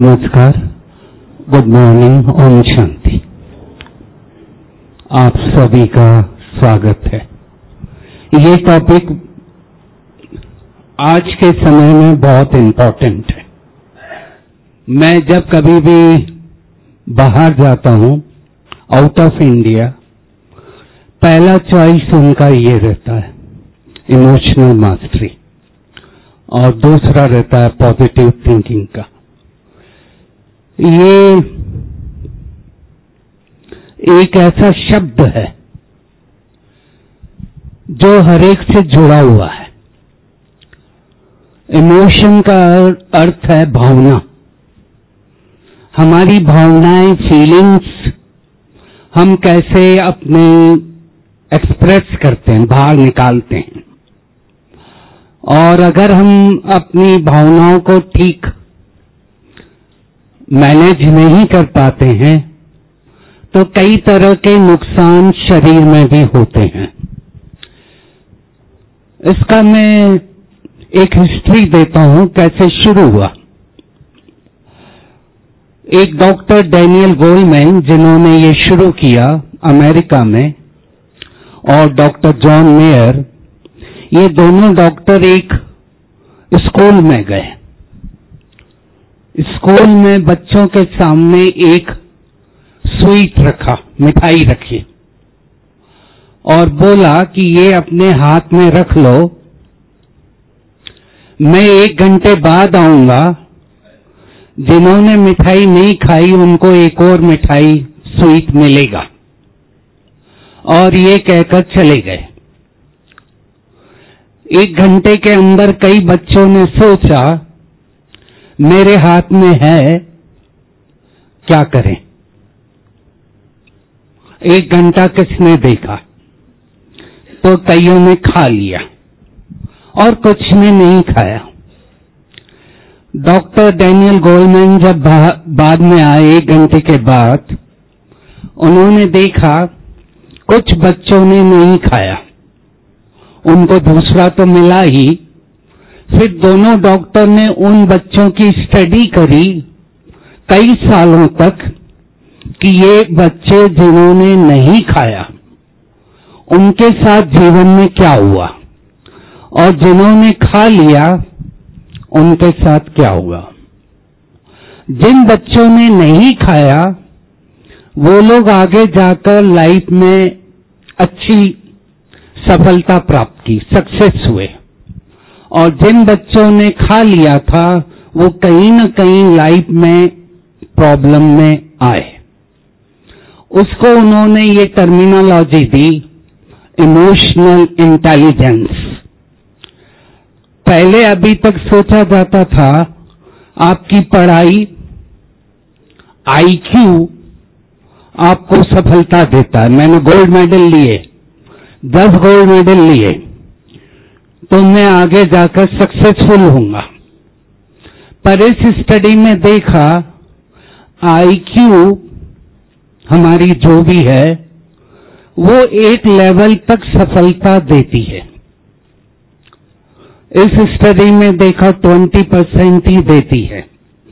नमस्कार, good morning, Om Shanti. आप सभी का स्वागत है। ये टॉपिक आज के समय में बहुत इम्पोर्टेंट है। मैं जब कभी भी बाहर जाता हूं, आउट ऑफ इंडिया, पहला चॉइस उनका ये रहता है इमोशनल मास्टरी और दूसरा रहता है पॉजिटिव थिंकिंग का। ये एक ऐसा शब्द है जो हर एक से जुड़ा हुआ है। इमोशन का अर्थ है भावना। हमारी भावनाएं, फीलिंग्स हम कैसे अपने एक्सप्रेस करते हैं, बाहर निकालते हैं। और अगर हम अपनी भावनाओं को ठीक मैनेज नहीं कर पाते हैं तो कई तरह के नुकसान शरीर में भी होते हैं। इसका मैं एक हिस्ट्री देता हूं, कैसे शुरू हुआ। एक डॉक्टर डैनियल गोलमैन, जिन्होंने ये शुरू किया अमेरिका में, और डॉक्टर जॉन मेयर, ये दोनों डॉक्टर एक स्कूल में गए। स्कूल में बच्चों के सामने एक स्वीट रखा, मिठाई रखी, और बोला कि ये अपने हाथ में रख लो, मैं 1 घंटे बाद आऊंगा, जिन्होंने मिठाई नहीं खाई उनको एक और मिठाई स्वीट मिलेगा। और ये कहकर चले गए। 1 घंटे के अंदर कई बच्चों ने सोचा, मेरे हाथ में है, क्या करें। 1 घंटा किसने देखा, तो कईयों ने खा लिया और कुछ ने नहीं खाया। डॉक्टर डैनियल गोलमैन जब बाद में आए 1 घंटे के बाद, उन्होंने देखा कुछ बच्चों ने नहीं खाया, उनको दूसरा तो मिला ही। फिर दोनों डॉक्टर ने उन बच्चों की स्टडी करी कई सालों तक कि ये बच्चे जिन्होंने नहीं खाया उनके साथ जीवन में क्या हुआ, और जिन्होंने खा लिया उनके साथ क्या हुआ। जिन बच्चों ने नहीं खाया वो लोग आगे जाकर लाइफ में अच्छी सफलता प्राप्त की, सक्सेस हुए, और जिन बच्चों ने खा लिया था वो कहीं न कहीं लाइफ में प्रॉब्लम में आए। उसको उन्होंने ये टर्मिनोलॉजी दी, इमोशनल इंटेलिजेंस। पहले अभी तक सोचा जाता था आपकी पढ़ाई, आईक्यू आपको सफलता देता है। मैंने गोल्ड मेडल लिए, 10 गोल्ड मेडल लिए, तो मैं आगे जाकर सक्सेसफुल होऊंगा। पर इस स्टडी में देखा आईक्यू हमारी जो भी है वो एक लेवल तक सफलता देती है। इस स्टडी में देखा 20% ही देती है।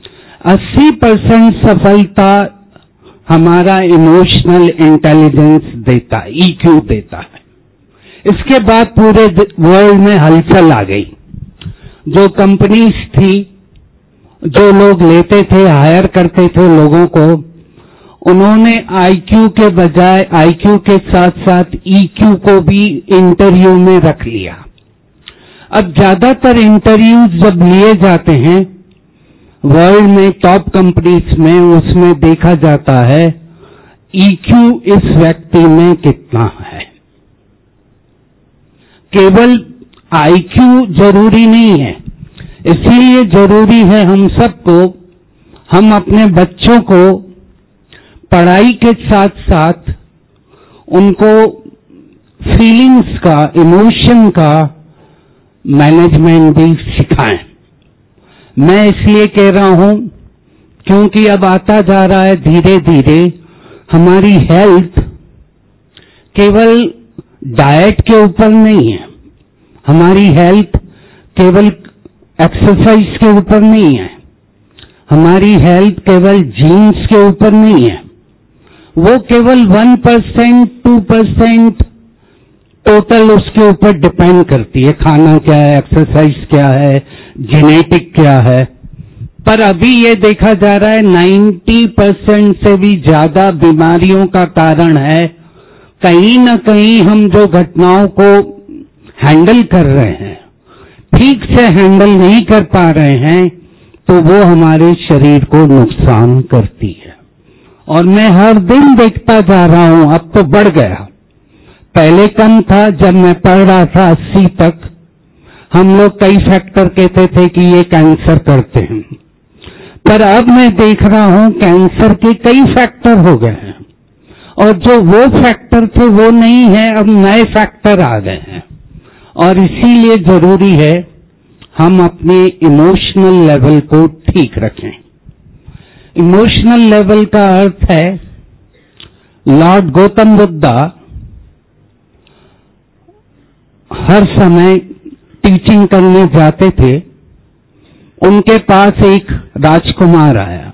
80% सफलता हमारा इमोशनल इंटेलिजेंस देता है, ईक्यू देता है। इसके बाद पूरे वर्ल्ड में हलचल आ गई। जो कंपनीज थी, जो लोग लेते थे, हायर करते थे लोगों को, उन्होंने आईक्यू के बजाय आईक्यू के साथ साथ ईक्यू को भी इंटरव्यू में रख लिया। अब ज्यादातर इंटरव्यूज जब लिए जाते हैं वर्ल्ड में टॉप कंपनीज में, उसमें देखा जाता है ईक्यू इस व्यक्ति में कितना है। केवल आईक्यू जरूरी नहीं है, इसलिए जरूरी है हम सबको, हम अपने बच्चों को पढ़ाई के साथ साथ उनको फीलिंग्स का, इमोशन का मैनेजमेंट भी सिखाएं। मैं इसलिए कह रहा हूं क्योंकि अब आता जा रहा है धीरे धीरे हमारी हेल्थ केवल डाइट के ऊपर नहीं है, हमारी हेल्थ केवल एक्सरसाइज के ऊपर नहीं है, हमारी हेल्थ केवल जीन्स के ऊपर नहीं है, वो केवल 1%, 2% टोटल उसके ऊपर डिपेंड करती है। खाना क्या है, एक्सरसाइज क्या है, जेनेटिक क्या है। पर अभी ये देखा जा रहा है 90% से भी ज्यादा बीमारियों का कारण है कहीं न कहीं हम जो घटनाओं को हैंडल कर रहे हैं, ठीक से हैंडल नहीं कर पा रहे हैं, तो वो हमारे शरीर को नुकसान करती है। और मैं हर दिन देखता जा रहा हूं, अब तो बढ़ गया, पहले कम था। जब मैं पढ़ रहा था 80 तक, हम लोग कई फैक्टर कहते थे कि ये कैंसर करते हैं, पर अब मैं देख रहा हूं कैंसर के कई फैक्टर हो गए हैं, और जो वो फैक्टर थे वो नहीं है, अब नए फैक्टर आ गए हैं। और इसीलिए जरूरी है हम अपने इमोशनल लेवल को ठीक रखें। इमोशनल लेवल का अर्थ है, लॉर्ड गौतम बुद्धा हर समय टीचिंग करने जाते थे। उनके पास एक राजकुमार आया।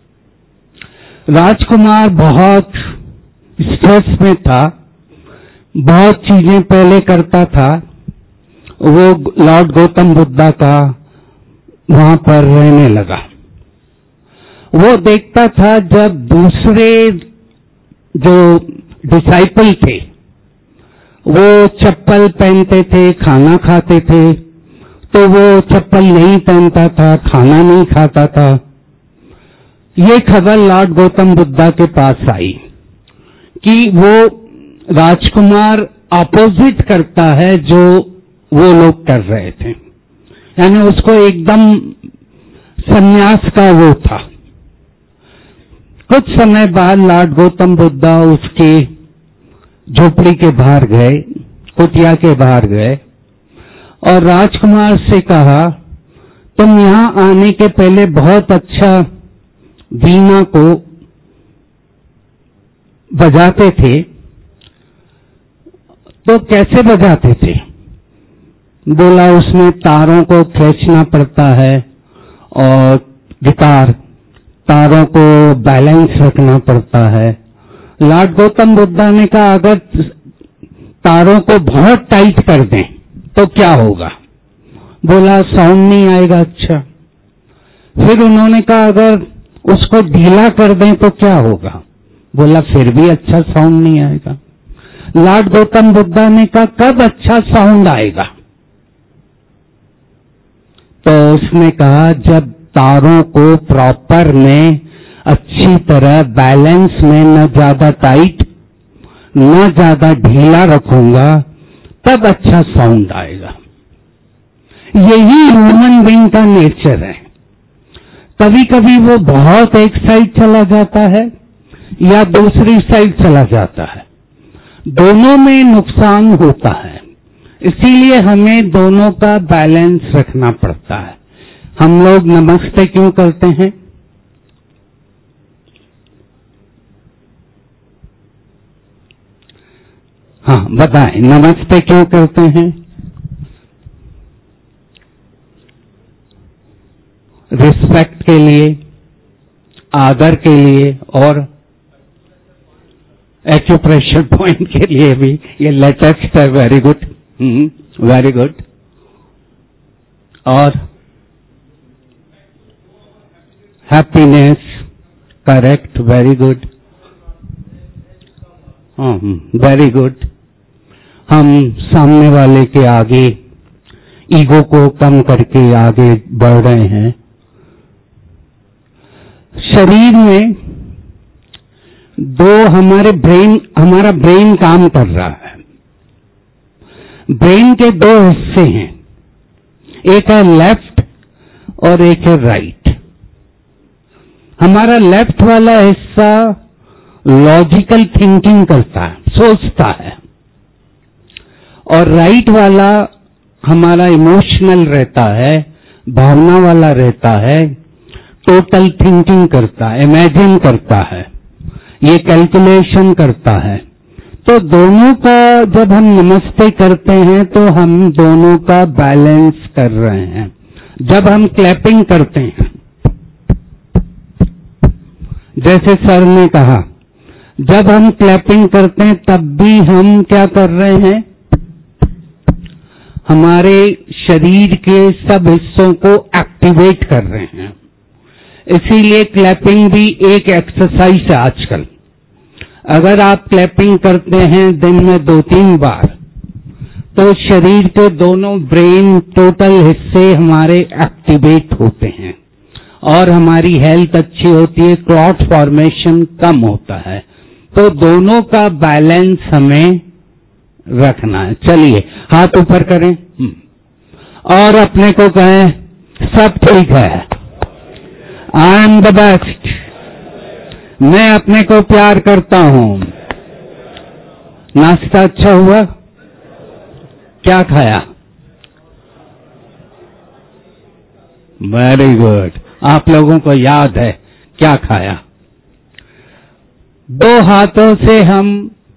राजकुमार बहुत स्ट्रेस में था, बहुत चीजें पहले करता था। वो लॉर्ड गौतम बुद्धा का वहां पर रहने लगा। वो देखता था जब दूसरे जो डिसाइपल थे वो चप्पल पहनते थे, खाना खाते थे, तो वो चप्पल नहीं पहनता था, खाना नहीं खाता था। ये खबर लॉर्ड गौतम बुद्धा के पास आई कि वो राजकुमार अपोजिट करता है जो वो लोग कर रहे थे, यानी उसको एकदम संन्यास का वो था। कुछ समय बाद लॉर्ड गौतम बुद्धा उसके झोपड़ी के बाहर गए, कुटिया के बाहर गए, और राजकुमार से कहा, तुम यहां आने के पहले बहुत अच्छा वीणा को बजाते थे, तो कैसे बजाते थे? बोला, उसमें तारों को खींचना पड़ता है और गिटार, तारों को बैलेंस रखना पड़ता है। लॉर्ड गौतम बुद्धा ने कहा, अगर तारों को बहुत टाइट कर दें तो क्या होगा? बोला, साउंड नहीं आएगा अच्छा। फिर उन्होंने कहा, अगर उसको ढीला कर दें तो क्या होगा? बोला, फिर भी अच्छा साउंड नहीं आएगा। लॉर्ड गौतम बुद्धा ने कहा, कब अच्छा साउंड आएगा? तो उसने कहा, जब तारों को प्रॉपर में अच्छी तरह बैलेंस में, न ज्यादा टाइट न ज्यादा ढीला रखूंगा, तब अच्छा साउंड आएगा। यही ह्यूमन बीइंग का नेचर है। कभी कभी वो बहुत एक साइड चला जाता है या दूसरी साइड चला जाता है, दोनों में नुकसान होता है। इसीलिए हमें दोनों का बैलेंस रखना पड़ता है। हम लोग नमस्ते क्यों करते हैं? हाँ बताएं, नमस्ते क्यों करते हैं? रिस्पेक्ट के लिए, आदर के लिए, और एक्यूप्रेशर पॉइंट के लिए भी। ये लेटेस्ट है, वेरी गुड, वेरी गुड। और happiness, correct, very good, very good. हम सामने वाले के आगे ईगो को कम करके आगे बढ़ रहे हैं। शरीर में हमारा ब्रेन काम कर रहा है। ब्रेन के दो हिस्से हैं, एक है लेफ्ट और एक है राइट। हमारा लेफ्ट वाला हिस्सा लॉजिकल थिंकिंग करता है, सोचता है, और राइट वाला हमारा इमोशनल रहता है, भावना वाला रहता है, टोटल थिंकिंग करता है, इमेजिन करता है, ये कैलकुलेशन करता है। तो दोनों का जब हम नमस्ते करते हैं तो हम दोनों का बैलेंस कर रहे हैं। जब हम क्लैपिंग करते हैं जैसे सर ने कहा, जब हम क्लैपिंग करते हैं तब भी हम क्या कर रहे हैं, हमारे शरीर के सब हिस्सों को एक्टिवेट कर रहे हैं। इसीलिए क्लैपिंग भी एक एक्सरसाइज है आजकल। अगर आप क्लैपिंग करते हैं दिन में 2-3 बार, तो शरीर के दोनों ब्रेन टोटल हिस्से हमारे एक्टिवेट होते हैं और हमारी हेल्थ अच्छी होती है, क्लॉट फॉर्मेशन कम होता है। तो दोनों का बैलेंस हमें रखना है। चलिए हाथ ऊपर करें और अपने को कहें सब ठीक है, आई एम द बेस्ट, मैं अपने को प्यार करता हूं। नाश्ता अच्छा हुआ? क्या खाया? वेरी गुड, आप लोगों को याद है क्या खाया। 2 हाथों से हम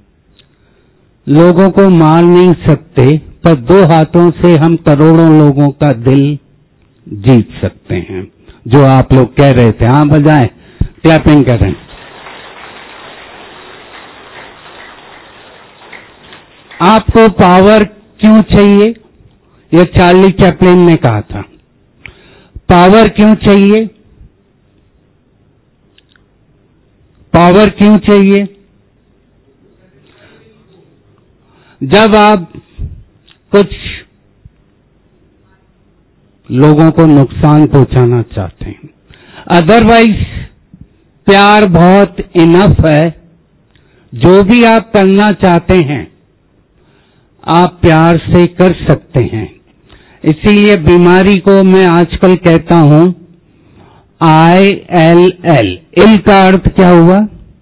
लोगों को मार नहीं सकते, पर 2 हाथों से हम करोड़ों लोगों का दिल जीत सकते हैं। जो आप लोग कह रहे थे, हाँ बजाएं, क्लैपिंग करें। आपको पावर क्यों चाहिए? यह चार्ली चैपलिन ने कहा था। पावर क्यों चाहिए? पावर क्यों चाहिए? जब आप कुछ लोगों को नुकसान पहुंचाना चाहते हैं, अदरवाइज प्यार बहुत इनफ है। जो भी आप करना चाहते हैं आप प्यार से कर सकते हैं। इसीलिए बीमारी को मैं आजकल कहता हूं ILL। इल का अर्थ क्या हुआ?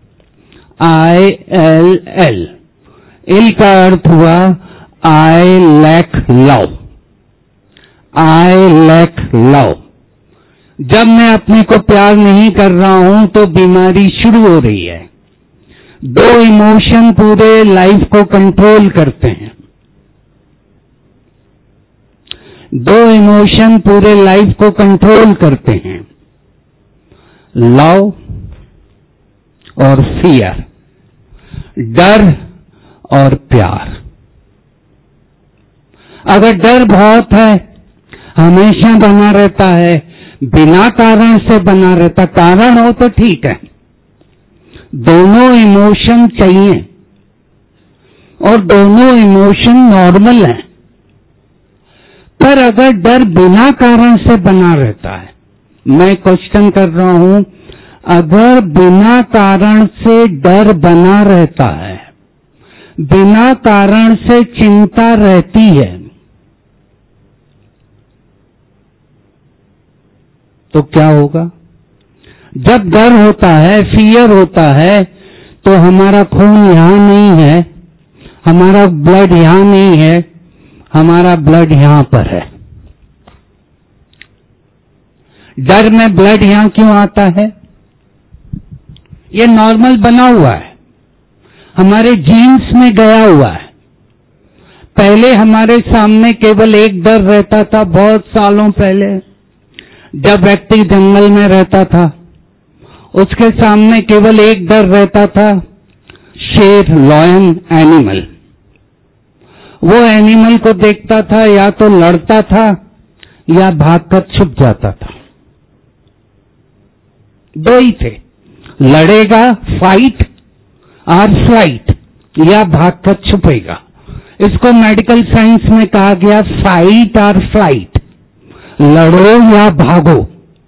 ILL। इल का अर्थ हुआ I lack love. I lack love. जब मैं अपने को प्यार नहीं कर रहा हूं तो बीमारी शुरू हो रही है। 2 इमोशन पूरे लाइफ को कंट्रोल करते हैं। 2 इमोशन पूरे लाइफ को कंट्रोल करते हैं, लव और फियर, डर और प्यार। अगर डर बहुत है, हमेशा बना रहता है, बिना कारण से बना रहता, कारण हो तो ठीक है, दोनों इमोशन चाहिए और दोनों इमोशन नॉर्मल हैं। पर अगर डर बिना कारण से बना रहता है, मैं क्वेश्चन कर रहा हूं, अगर बिना कारण से डर बना रहता है, बिना कारण से चिंता रहती है, तो क्या होगा? जब डर होता है, फियर होता है, तो हमारा खून यहां नहीं है, हमारा ब्लड यहां नहीं है, हमारा ब्लड यहां पर है। डर में ब्लड यहां क्यों आता है? ये नॉर्मल बना हुआ है, हमारे जीन्स में गया हुआ है। पहले हमारे सामने केवल एक डर रहता था, बहुत सालों पहले जब व्यक्ति जंगल में रहता था, उसके सामने केवल एक डर रहता था, शेर, लॉयन, एनिमल। वो एनिमल को देखता था, या तो लड़ता था या भागकर छुप जाता था। 2 ही थे, लड़ेगा फाइट और फ्लाइट, या भागकर छुपेगा। इसको मेडिकल साइंस में कहा गया फाइट और फ्लाइट, लड़ो या भागो।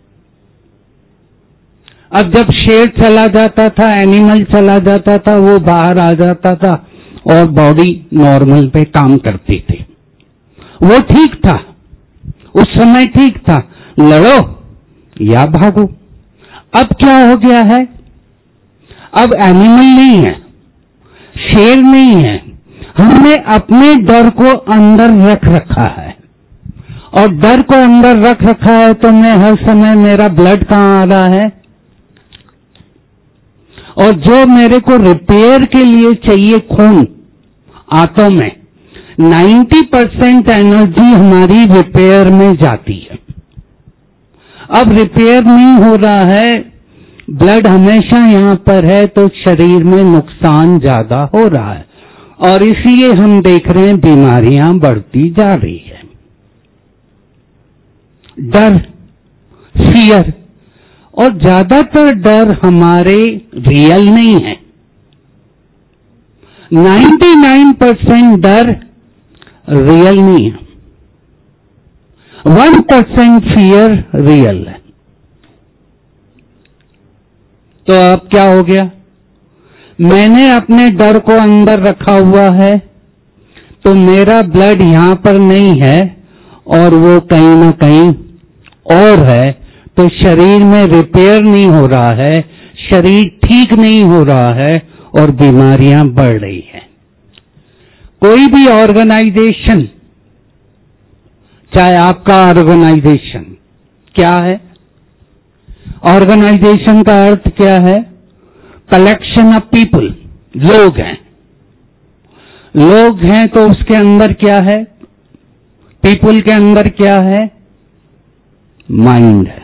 अब जब शेर चला जाता था, एनिमल चला जाता था, वो बाहर आ जाता था और बॉडी नॉर्मल पे काम करती थी। वो ठीक था, उस समय ठीक था, लड़ो या भागो। अब क्या हो गया है? अब एनिमल नहीं है, शेर नहीं है, हमने अपने डर को अंदर रख रखा है। और डर को अंदर रख रखा है तो मैं हर समय, मेरा ब्लड कहां आ रहा है, और जो मेरे को रिपेयर के लिए चाहिए खून, आंतों में 90% एनर्जी हमारी रिपेयर में जाती है। अब रिपेयर नहीं हो रहा है ब्लड हमेशा यहाँ पर है तो शरीर में नुकसान ज्यादा हो रहा है और इसलिए हम देख रहे हैं बीमारियां बढ़ती जा रही है। डर, फियर, और ज्यादातर डर हमारे रियल नहीं है। 99% डर रियल नहीं है, 1% फियर रियल है। तो अब क्या हो गया? मैंने अपने डर को अंदर रखा हुआ है तो मेरा ब्लड यहां पर नहीं है और वो कहीं ना कहीं और है, तो शरीर में रिपेयर नहीं हो रहा है, शरीर ठीक नहीं हो रहा है और बीमारियां बढ़ रही हैं। कोई भी ऑर्गेनाइजेशन, चाहे आपका ऑर्गेनाइजेशन क्या है? ऑर्गेनाइजेशन का अर्थ क्या है? कलेक्शन ऑफ पीपल, लोग हैं। लोग हैं तो उसके अंदर क्या है? पीपल के अंदर क्या है? माइंड है।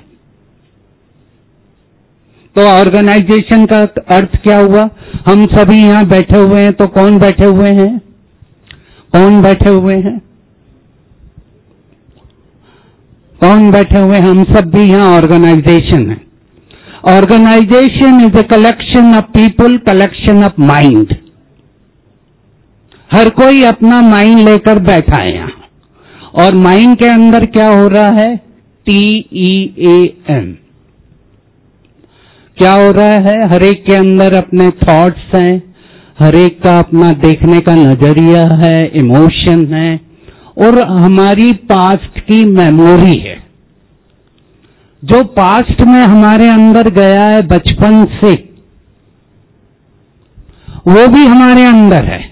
तो ऑर्गेनाइजेशन का अर्थ क्या हुआ? हम सभी यहां बैठे हुए हैं तो कौन बैठे हुए हैं? कौन बैठे हुए हैं? कौन बैठे हुए? हम सब भी यहां ऑर्गेनाइजेशन है। Organisation is a collection of people, collection of mind. हर कोई अपना माइंड लेकर बैठा है यहां और माइंड के अंदर क्या हो रहा है? TEAM। क्या हो रहा है? हर एक के अंदर अपने थॉट्स हैं, हर एक का अपना देखने का नजरिया है, इमोशन है और हमारी पास्ट की मेमोरी है। जो पास्ट में हमारे अंदर गया है बचपन से, वो भी हमारे अंदर है।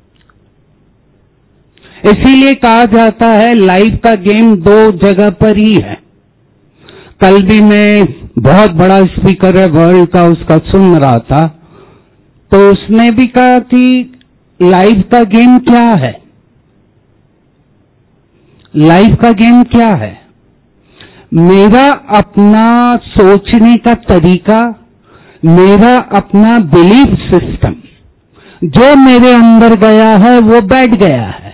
इसीलिए कहा जाता है लाइफ का गेम दो जगह पर ही है। कल भी मैं, बहुत बड़ा स्पीकर है वर्ल्ड का, उसका सुन रहा था तो उसने भी कहा कि लाइफ का गेम क्या है? लाइफ का गेम क्या है? मेरा अपना सोचने का तरीका, मेरा अपना बिलीफ सिस्टम, जो मेरे अंदर गया है वो बैठ गया है।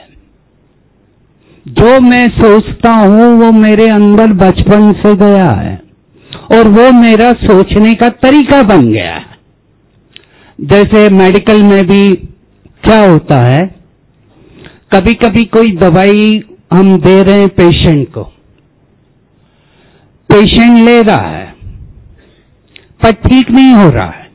जो मैं सोचता हूं वो मेरे अंदर बचपन से गया है और वो मेरा सोचने का तरीका बन गया है। जैसे मेडिकल में भी क्या होता है, कभी कभी कोई दवाई हम दे रहे हैं पेशेंट को, पेशेंट ले रहा है पर ठीक नहीं हो रहा है।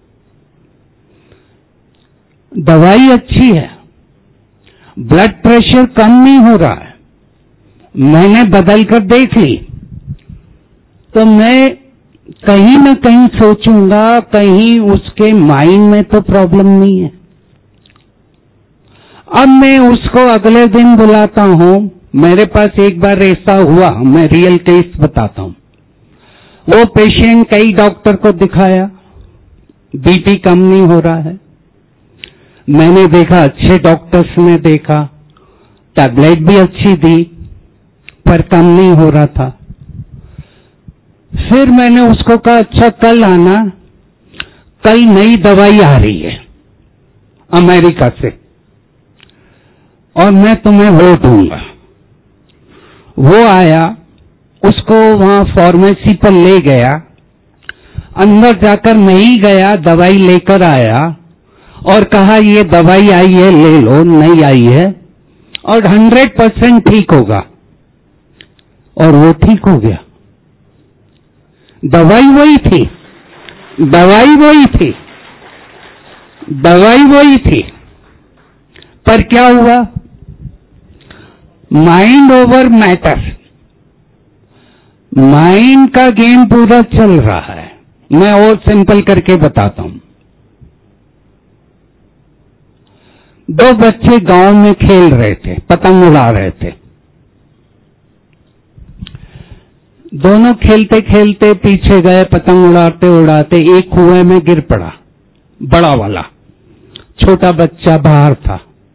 दवाई अच्छी है, ब्लड प्रेशर कम नहीं हो रहा है, मैंने बदल कर देख ली, तो मैं कहीं ना कहीं सोचूंगा कहीं उसके माइंड में तो प्रॉब्लम नहीं है। अब मैं उसको अगले दिन बुलाता हूं, मेरे पास एक बार ऐसा हुआ, मैं रियल केस बताता हूं। वो पेशेंट कई डॉक्टर को दिखाया, बीपी कम नहीं हो रहा है। मैंने देखा, अच्छे डॉक्टर्स ने देखा, टैबलेट भी अच्छी दी पर कम नहीं हो रहा था। फिर मैंने उसको कहा अच्छा कल आना, कल नई दवाई आ रही है अमेरिका से और मैं तुम्हें वो दूंगा। वो आया, उसको वहां फार्मेसी पर ले गया, अंदर जाकर नहीं गया, दवाई लेकर आया और कहा ये दवाई आई है ले लो, नहीं आई है और 100% ठीक होगा। और वो ठीक हो गया। दवाई वही थी, दवाई वही थी, दवाई वही थी, पर क्या हुआ? माइंड ओवर मैटर, माइंड का गेम पूरा चल रहा है। मैं और सिंपल करके बताता हूं। दो बच्चे गांव में खेल रहे थे, पतंग उड़ा रहे थे। दोनों खेलते खेलते पीछे गए, पतंग उड़ाते उड़ाते एक कुएं में गिर पड़ा, बड़ा वाला। छोटा बच्चा बाहर था।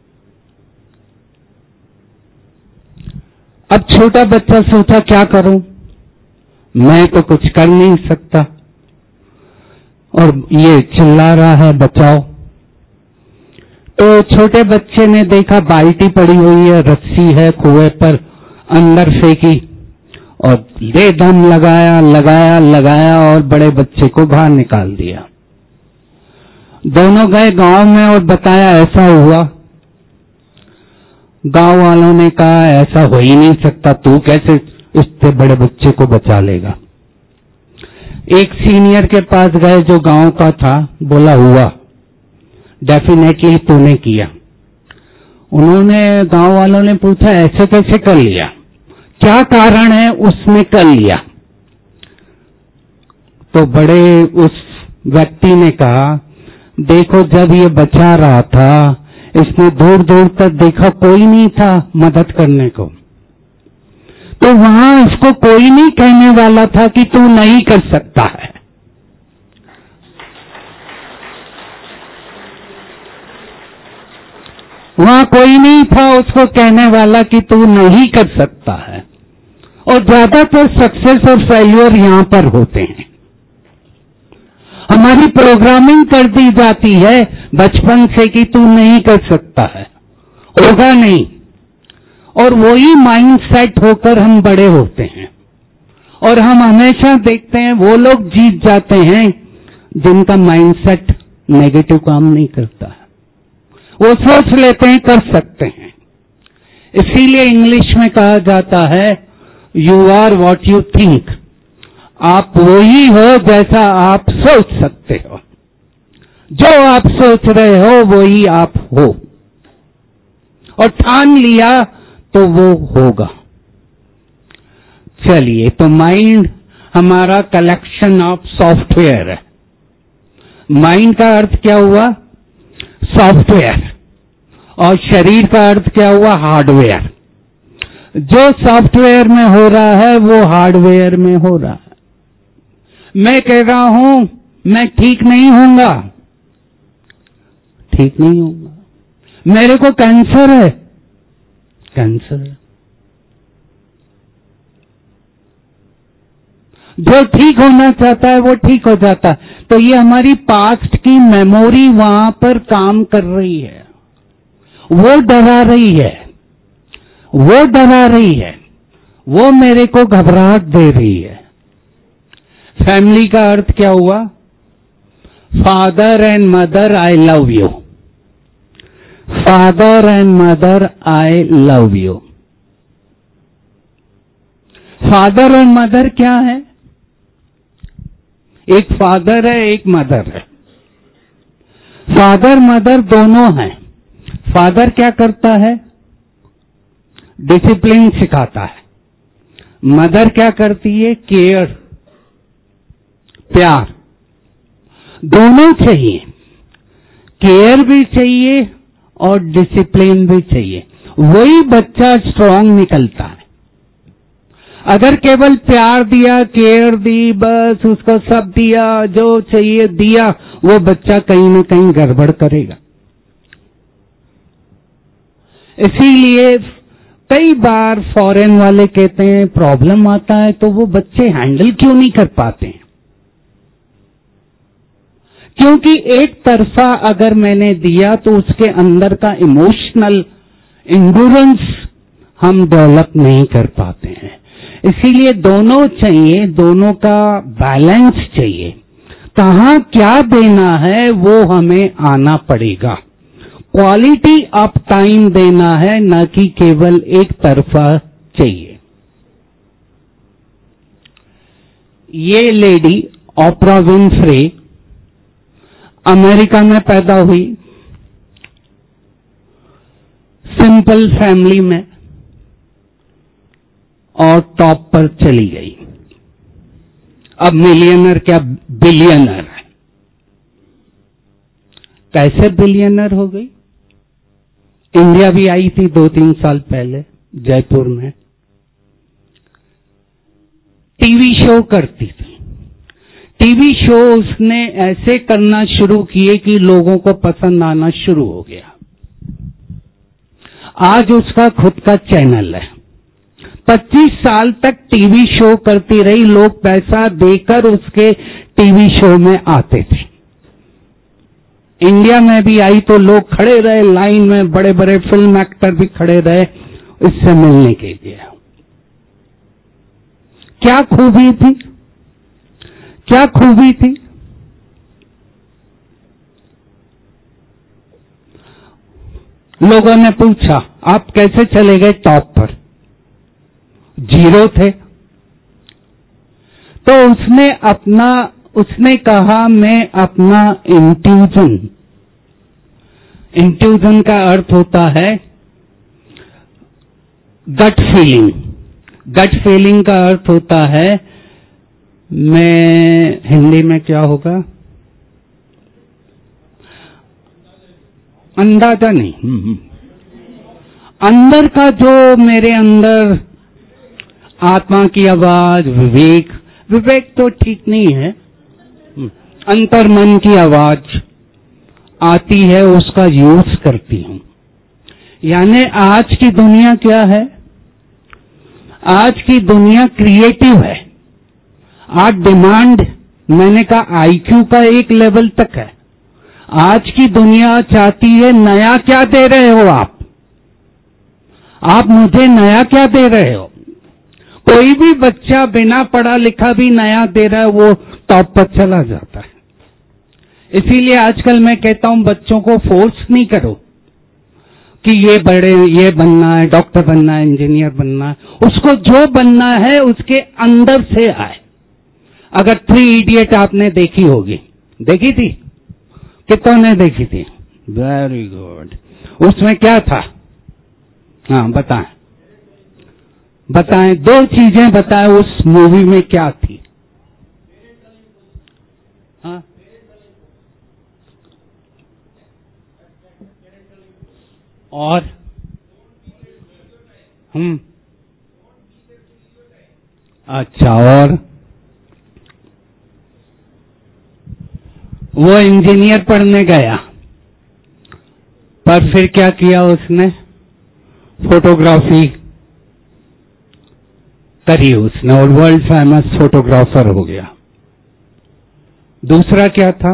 अब छोटा बच्चा सोचा क्या करूं, मैं तो कुछ कर नहीं सकता। और ये चिल्ला रहा है बचाओ। तो छोटे बच्चे ने देखा बाल्टी पड़ी हुई है, रस्सी है कुएं पर, अंदर फेंकी और दे दम लगाया और बड़े बच्चे को बाहर निकाल दिया। दोनों गए गांव में और बताया ऐसा हुआ। गांव वालों ने कहा ऐसा हो ही नहीं सकता, तू कैसे इतने बड़े बच्चे को बचा लेगा। एक सीनियर के पास गए जो गांव का था, बोला हुआ, डेफिनेटली तूने किया। उन्होंने, गांव वालों ने पूछा ऐसे कैसे कर लिया, क्या कारण है उसने कर लिया। तो बड़े उस व्यक्ति ने कहा, देखो जब ये बचा रहा था इसने दूर दूर तक देखा, कोई नहीं था मदद करने को, तो वहां इसको कोई नहीं कहने वाला था कि तू नहीं कर सकता है। वहां कोई नहीं था उसको कहने वाला कि तू नहीं कर सकता है। और ज्यादातर सक्सेस और फेल्योर यहां पर होते हैं। हमारी प्रोग्रामिंग कर दी जाती है बचपन से कि तू नहीं कर सकता है, होगा नहीं, और वही माइंड सेट होकर हम बड़े होते हैं। और हम हमेशा देखते हैं वो लोग जीत जाते हैं जिनका माइंड सेट नेगेटिव काम नहीं करता है। वो सोच लेते हैं कर सकते हैं। इसीलिए इंग्लिश में कहा जाता है you are what you think, आप वही हो जैसा आप सोच सकते हो। जो आप सोच रहे हो वही आप हो, और ठान लिया तो वो होगा। चलिए, तो माइंड हमारा कलेक्शन ऑफ सॉफ्टवेयर है। माइंड का अर्थ क्या हुआ? सॉफ्टवेयर। और शरीर का अर्थ क्या हुआ? हार्डवेयर। जो सॉफ्टवेयर में हो रहा है वो हार्डवेयर में हो रहा है। मैं कह रहा हूं मैं ठीक नहीं होऊंगा, ठीक नहीं होऊंगा। मेरे को कैंसर है, कैंसर है। जो ठीक होना चाहता है वो ठीक हो जाता है। तो ये हमारी पास्ट की मेमोरी वहां पर काम कर रही है, वो डरा रही है, वो डरा रही है, वो मेरे को घबराहट दे रही है। फैमिली का अर्थ क्या हुआ? Father and mother I love you, father and mother I love you. Father और मदर क्या है? एक फादर है, एक मदर है। फादर मदर दोनों हैं। फादर क्या करता है? डिसिप्लिन सिखाता है। मदर क्या करती है? केयर, प्यार। दोनों चाहिए, केयर भी चाहिए और डिसिप्लिन भी चाहिए, वही बच्चा स्ट्रांग निकलता है। अगर केवल प्यार दिया, केयर दी, बस उसको सब दिया, जो चाहिए दिया, वो बच्चा कहीं ना कहीं गड़बड़ करेगा। इसीलिए कई बार फॉरेन वाले कहते हैं प्रॉब्लम आता है तो वो बच्चे हैंडल क्यों नहीं कर पाते हैं? क्योंकि एक तरफा अगर मैंने दिया तो उसके अंदर का इमोशनल इंड्योरेंस हम डेवलप नहीं कर पाते हैं। इसीलिए दोनों चाहिए, दोनों का बैलेंस चाहिए। कहां क्या देना है वो हमें आना पड़ेगा। क्वालिटी ऑफ टाइम देना है, न कि केवल एक तरफा चाहिए। ये लेडी ऑप्रा विन्फ्रे अमेरिका में पैदा हुई, सिंपल फैमिली में, और टॉप पर चली गई। अब मिलियनर क्या बिलियनर है। कैसे बिलियनर हो गई? इंडिया भी आई थी 2-3 साल पहले जयपुर में, टीवी शो करती थी। टीवी शो उसने ऐसे करना शुरू किए कि लोगों को पसंद आना शुरू हो गया। आज उसका खुद का चैनल है। 25 साल तक टीवी शो करती रही, लोग पैसा देकर उसके टीवी शो में आते थे। इंडिया में भी आई तो लोग खड़े रहे लाइन में, बड़े बड़े फिल्म एक्टर भी खड़े रहे इससे मिलने के लिए। क्या खूबी थी, क्या खूबी थी? लोगों ने पूछा आप कैसे चले गए टॉप पर? 0 थे। तो उसने कहा मैं अपना इंट्यूजन का अर्थ होता है गट फीलिंग। गट फीलिंग का अर्थ होता है, मैं हिंदी में क्या होगा, अंदाजा नहीं, अंदर का जो मेरे अंदर आत्मा की आवाज, विवेक तो ठीक नहीं है, अंतर मन की आवाज आती है उसका यूज करती हूं। यानी आज की दुनिया क्या है? आज की दुनिया क्रिएटिव है। आज डिमांड, मैंने कहा आईक्यू का एक लेवल तक है। आज की दुनिया चाहती है नया क्या दे रहे हो आप मुझे नया क्या दे रहे हो? कोई भी बच्चा बिना पढ़ा लिखा भी नया दे रहा है, वो टॉप पर चला जाता है। इसीलिए आजकल मैं कहता हूं बच्चों को फोर्स नहीं करो कि ये बनना है, डॉक्टर बनना है, इंजीनियर बनना है। उसको जो बनना है उसके अंदर से आए। अगर 3 इडियट आपने देखी होगी, देखी थी? कितनों ने देखी थी? Very good. उसमें क्या था? हाँ बताएं, बताएं, 2 चीजें बताएं उस मूवी में क्या थी? हाँ? और अच्छा, और वो इंजीनियर पढ़ने गया, पर फिर क्या किया उसने? फोटोग्राफी करी उसने और वर्ल्ड फेमस फोटोग्राफर हो गया। दूसरा क्या था?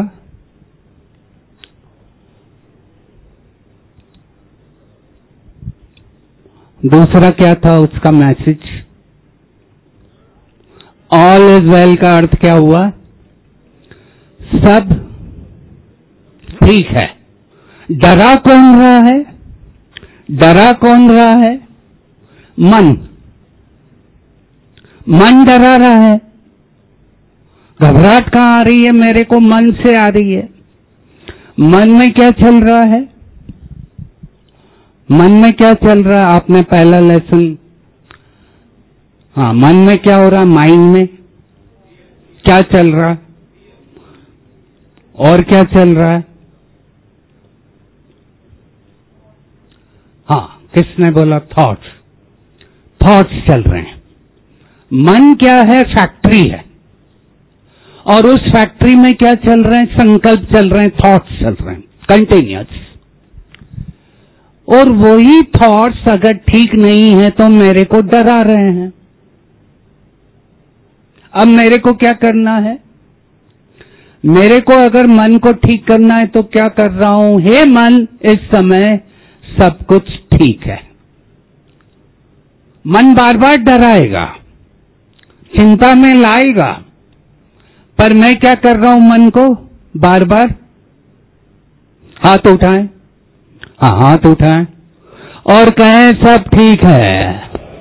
दूसरा क्या था उसका मैसेज? ऑल इज वेल का अर्थ क्या हुआ? सब ठीक है। डरा कौन रहा है? डरा कौन रहा है? मन डरा रहा है। घबराहट कहां आ रही है? मेरे को मन से आ रही है। मन में क्या चल रहा है? मन में क्या चल रहा है? आपने पहला लेसन, हाँ, मन में क्या हो रहा है? माइंड में क्या चल रहा है? और क्या चल रहा है? हाँ, किसने बोला? थॉट्स चल रहे हैं। मन क्या है? फैक्ट्री है। और उस फैक्ट्री में क्या चल रहे हैं? संकल्प चल रहे हैं, थॉट्स चल रहे हैं, कंटिन्यूअस। और वही थॉट्स अगर ठीक नहीं है तो मेरे को डरा रहे हैं। अब मेरे को क्या करना है? मेरे को अगर मन को ठीक करना है तो क्या कर रहा हूं? हे मन, इस समय सब कुछ ठीक है। मन बार बार डराएगा, चिंता में लाएगा, पर मैं क्या कर रहा हूं? मन को बार बार हाथ उठाएं, हाँ, हाथ उठाएं और कहें सब ठीक है,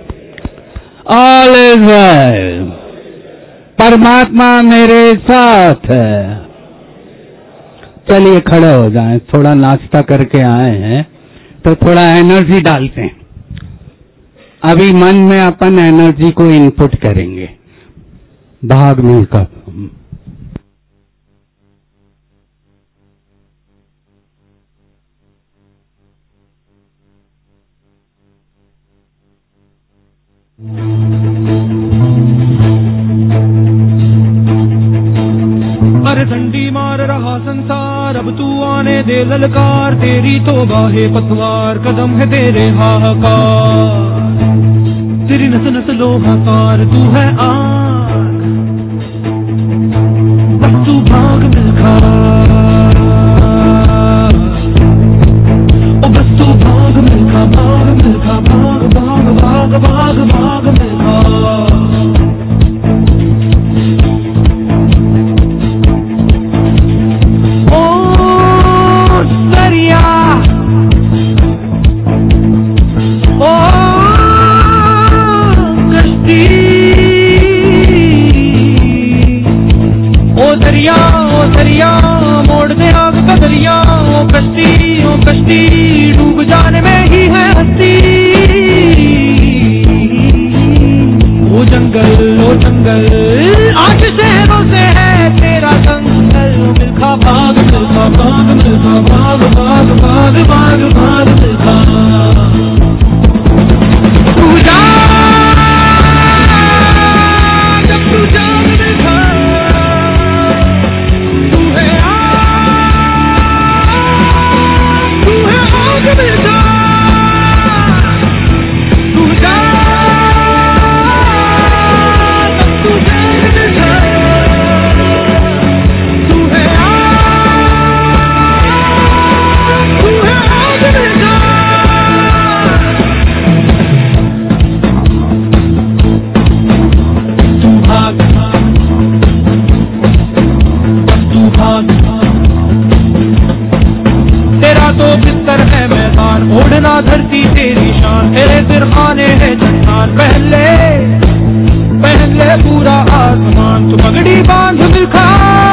ऑल इज वेल, परमात्मा मेरे साथ है। चलिए खड़े हो जाएं, थोड़ा नाश्ता करके आए हैं तो थोड़ा एनर्जी डालते हैं। अभी मन में अपन एनर्जी को इनपुट करेंगे, भाग मिलकर। अरे डंडी मार रहा संसार, अब तू आने दे ललकार, तेरी तौबा है पतवार, कदम है तेरे हाहाकार, तेरी नस नस लोहाकार, तू है आग, बस तू भाग मिलखा। दरिया, मोड़ दे आग का दरिया। ओ कश्ती डूब जाने में ही है हस्ती। ओ जंगल आज शहरों से है तेरा जंगल। मिल्खा भाग, मिल्खा भाग, मिल्खा भाग, भाग भाग भाग भाग मिल्खा। तू जा जब तू जा मिल्खा, तू है आग मिल्खा। तू जा जब तू जा मिल्खा, तू है आग मिल्खा। तेरा तो बिस्तर है मैदान, ओढ़ना धरती तेरी शान। तेरे सिर खाने है चट्टान, पहन ले पूरा आसमान। तू पगड़ी बांध मिल्खा,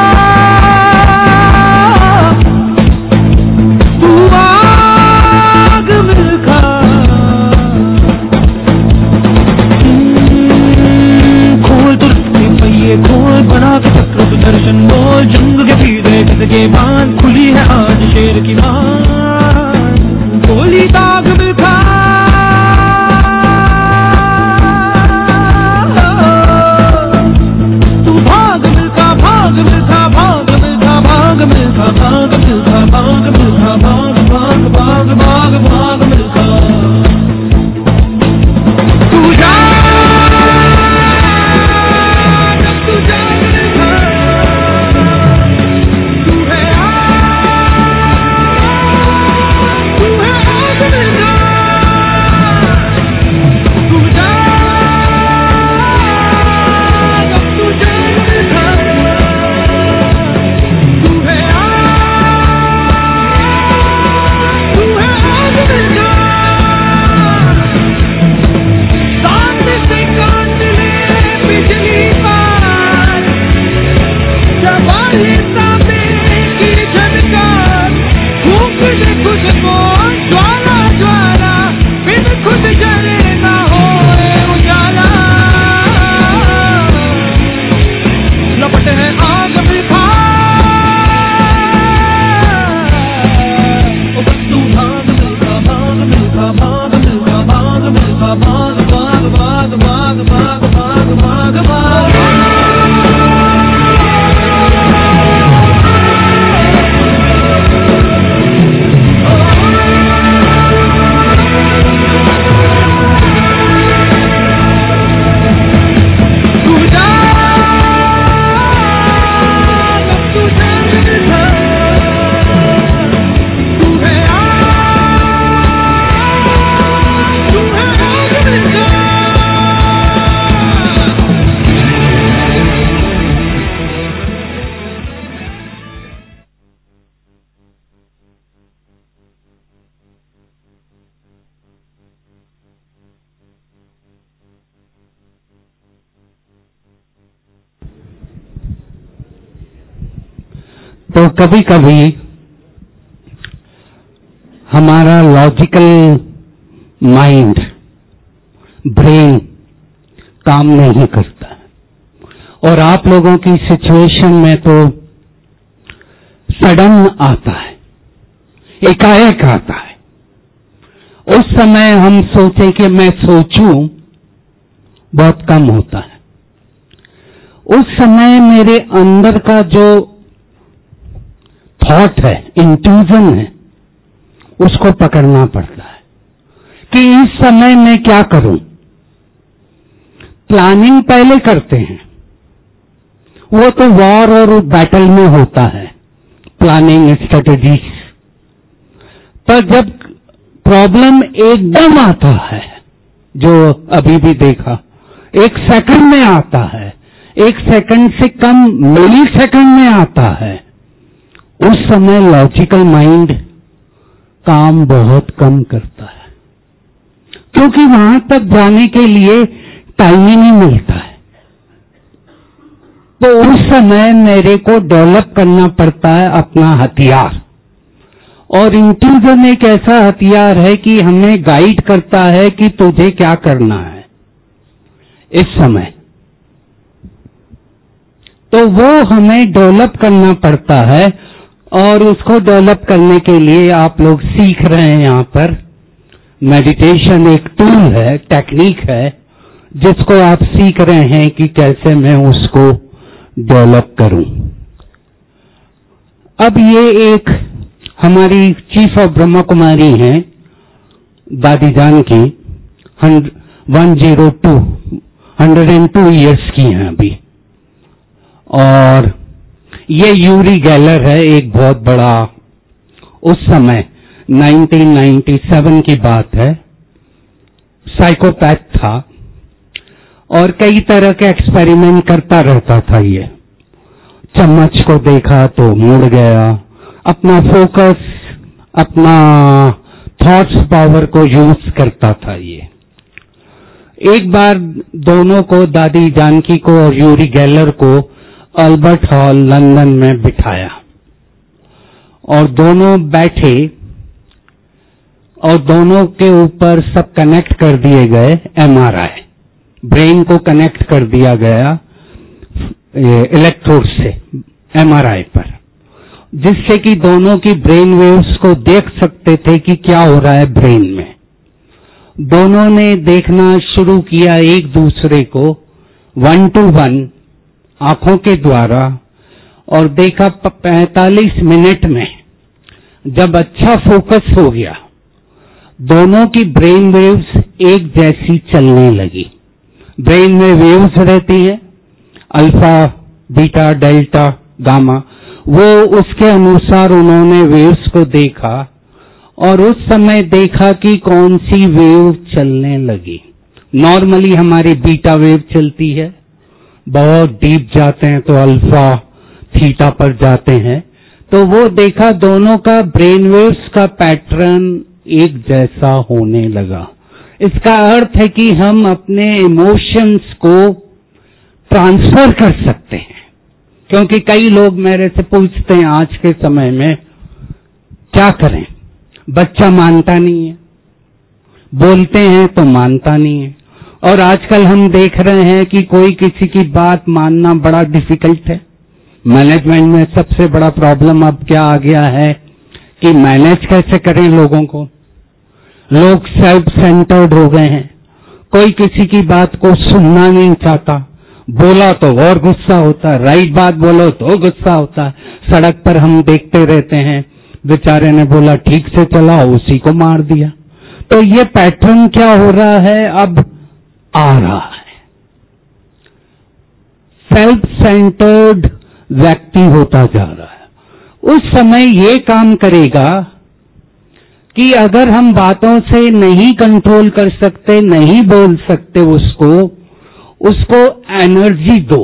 तू आग मिल्खा। खोल तुरंत पहिए खोल, बना के चक्र सुदर्शन बोल। जंग के पीछे के बांध, खुली है आज शेर की मान। गोली दाग मिल्खा, तू भाग मिल्खा, भाग मिल्खा, भाग मिल्खा, भाग मिल्खा, भाग मिल्खा, भाग मिल्खा, भाग भाग भाग भाग भाग मिल्खा। तू जा तू जा मिल्खा, तू है आग मिल्खा। तू जा जब तू जा मिल्खा, तू है आग मिल्खा। सामने से काट ले बिजली बार, जवानी ताबे की झनकार। फूंक दे खुद को ज्वाला ज्वाला, बिन खुद जले ना होए उजाला। लपट है आग मिल्खा, ओ बस तू भाग मिल्खा, भाग मिल्खा, भाग मिल्खा, भाग मिल्खा, भाग भाग भाग भाग भाग भाग भाग भाग। तू जा जब तू जा मिल्खा, तू है आग मिल्खा। तो कभी कभी हमारा लॉजिकल माइंड, ब्रेन काम नहीं करता है। और आप लोगों की सिचुएशन में तो सडन आता है, एकाएक आता है। उस समय हम सोचे कि मैं सोचूं, बहुत कम होता है। उस समय मेरे अंदर का जो थॉट है, इंट्यूजन है, उसको पकड़ना पड़ता है कि इस समय मैं क्या करूं। प्लानिंग पहले करते हैं, वो तो वॉर और बैटल में होता है, प्लानिंग स्ट्रेटेजीज। पर जब प्रॉब्लम एकदम आता है, जो अभी भी देखा, एक सेकंड में आता है, एक सेकंड से कम मिली सेकंड में आता है, उस समय लॉजिकल माइंड काम बहुत कम करता है, क्योंकि वहां तक जाने के लिए टाइम ही नहीं मिलता है। तो उस समय मेरे को डेवलप करना पड़ता है अपना हथियार। और इंट्यूजन एक ऐसा हथियार है कि हमें गाइड करता है कि तुझे क्या करना है इस समय। तो वो हमें डेवलप करना पड़ता है, और उसको डेवलप करने के लिए आप लोग सीख रहे हैं। यहाँ पर मेडिटेशन एक टूल है, टेक्निक है, जिसको आप सीख रहे हैं कि कैसे मैं उसको डेवलप करूं। अब ये एक हमारी चीफ ऑफ ब्रह्मा कुमारी हैं, दादी जान की 102 इयर्स की हैं अभी। और ये यूरी गेलर है, एक बहुत बड़ा, उस समय 1997 की बात है, साइकोपैथ था और कई तरह के एक्सपेरिमेंट करता रहता था। ये चम्मच को देखा तो मुड़ गया, अपना फोकस, अपना थॉट्स पावर को यूज करता था। ये एक बार दोनों को, दादी जानकी को और यूरी गेलर को, अल्बर्ट हॉल लंदन में बिठाया और दोनों बैठे और दोनों के ऊपर सब कनेक्ट कर दिए गए एमआरआई, ब्रेन को कनेक्ट कर दिया गया इलेक्ट्रोड से एमआरआई पर, जिससे कि दोनों की ब्रेन वेव्स को देख सकते थे कि क्या हो रहा है ब्रेन में। दोनों ने देखना शुरू किया एक दूसरे को 1 to 1 आंखों के द्वारा, और देखा 45 मिनट में जब अच्छा फोकस हो गया, दोनों की ब्रेन वेव्स एक जैसी चलने लगी। ब्रेन में वेव्स रहती है, अल्फा, बीटा, डेल्टा, गामा, वो उसके अनुसार उन्होंने वेव्स को देखा और उस समय देखा कि कौन सी वेव चलने लगी। नॉर्मली हमारी बीटा वेव चलती है, बहुत डीप जाते हैं तो अल्फा, थीटा पर जाते हैं। तो वो देखा दोनों का ब्रेन वेव्स का पैटर्न एक जैसा होने लगा। इसका अर्थ है कि हम अपने इमोशंस को ट्रांसफर कर सकते हैं। क्योंकि कई लोग मेरे से पूछते हैं आज के समय में, क्या करें, बच्चा मानता नहीं है, बोलते हैं तो मानता नहीं है। और आजकल हम देख रहे हैं कि कोई किसी की बात मानना बड़ा डिफिकल्ट है। मैनेजमेंट में सबसे बड़ा प्रॉब्लम अब क्या आ गया है कि मैनेज कैसे करें लोगों को। लोग सेल्फ सेंटर्ड हो गए हैं, कोई किसी की बात को सुनना नहीं चाहता, बोला तो और गुस्सा होता है, राइट बात बोलो तो गुस्सा होता है। सड़क पर हम देखते रहते हैं, बेचारे ने बोला ठीक से चला, उसी को मार दिया। तो ये पैटर्न क्या हो रहा है, अब आ रहा है। सेल्फ सेंटर्ड व्यक्ति होता जा रहा है। उस समय ये काम करेगा कि अगर हम बातों से नहीं कंट्रोल कर सकते, नहीं बोल सकते उसको एनर्जी दो।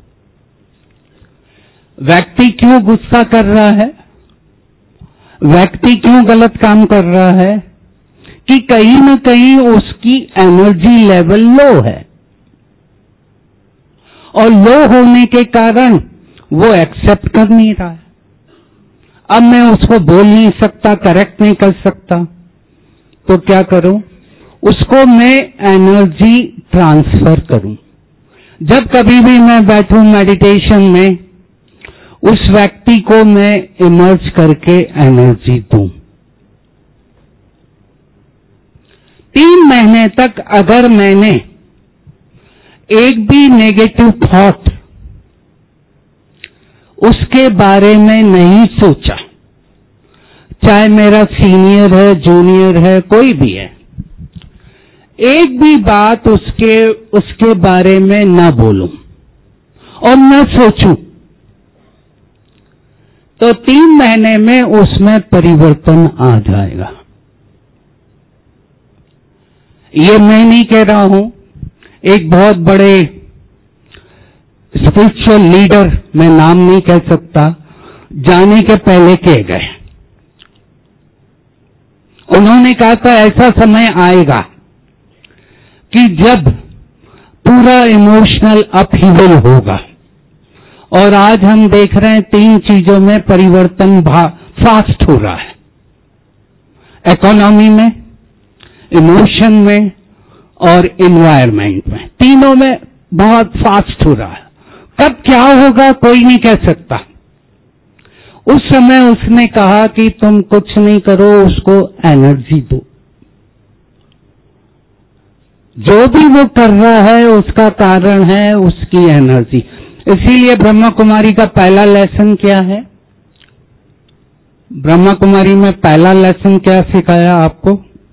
व्यक्ति क्यों गुस्सा कर रहा है, व्यक्ति क्यों गलत काम कर रहा है, कि कहीं न कहीं उसकी एनर्जी लेवल लो है, और लो होने के कारण वो एक्सेप्ट कर नहीं रहा है। अब मैं उसको बोल नहीं सकता, करेक्ट नहीं कर सकता, तो क्या करूं, उसको मैं एनर्जी ट्रांसफर करूं। जब कभी भी मैं बैठूं मेडिटेशन में, उस व्यक्ति को मैं इमर्ज करके एनर्जी दूं। 3 महीने तक अगर मैंने एक भी नेगेटिव थॉट उसके बारे में नहीं सोचा, चाहे मेरा सीनियर है, जूनियर है, कोई भी है, एक भी बात उसके बारे में न बोलूं और न सोचूं, तो 3 महीने में उसमें परिवर्तन आ जाएगा। ये मैं नहीं कह रहा हूं, एक बहुत बड़े स्पिरिचुअल लीडर, मैं नाम नहीं कह सकता, जाने के पहले कह गए। उन्होंने कहा था ऐसा समय आएगा कि जब पूरा इमोशनल अपहीवल होगा, और आज हम देख रहे हैं 3 चीजों में परिवर्तन फास्ट हो रहा है, इकोनॉमी में, इमोशन में और एनवायरनमेंट में। तीनों में बहुत फास्ट हो रहा है। कब क्या होगा कोई नहीं कह सकता। उस समय उसने कहा कि तुम कुछ नहीं करो, उसको एनर्जी दो। जो भी वो कर रहा है उसका कारण है उसकी एनर्जी। इसीलिए ब्रह्मा कुमारी का पहला लेसन क्या है? ब्रह्मा कुमारी में पहला लेसन क्या सिखाया आपको?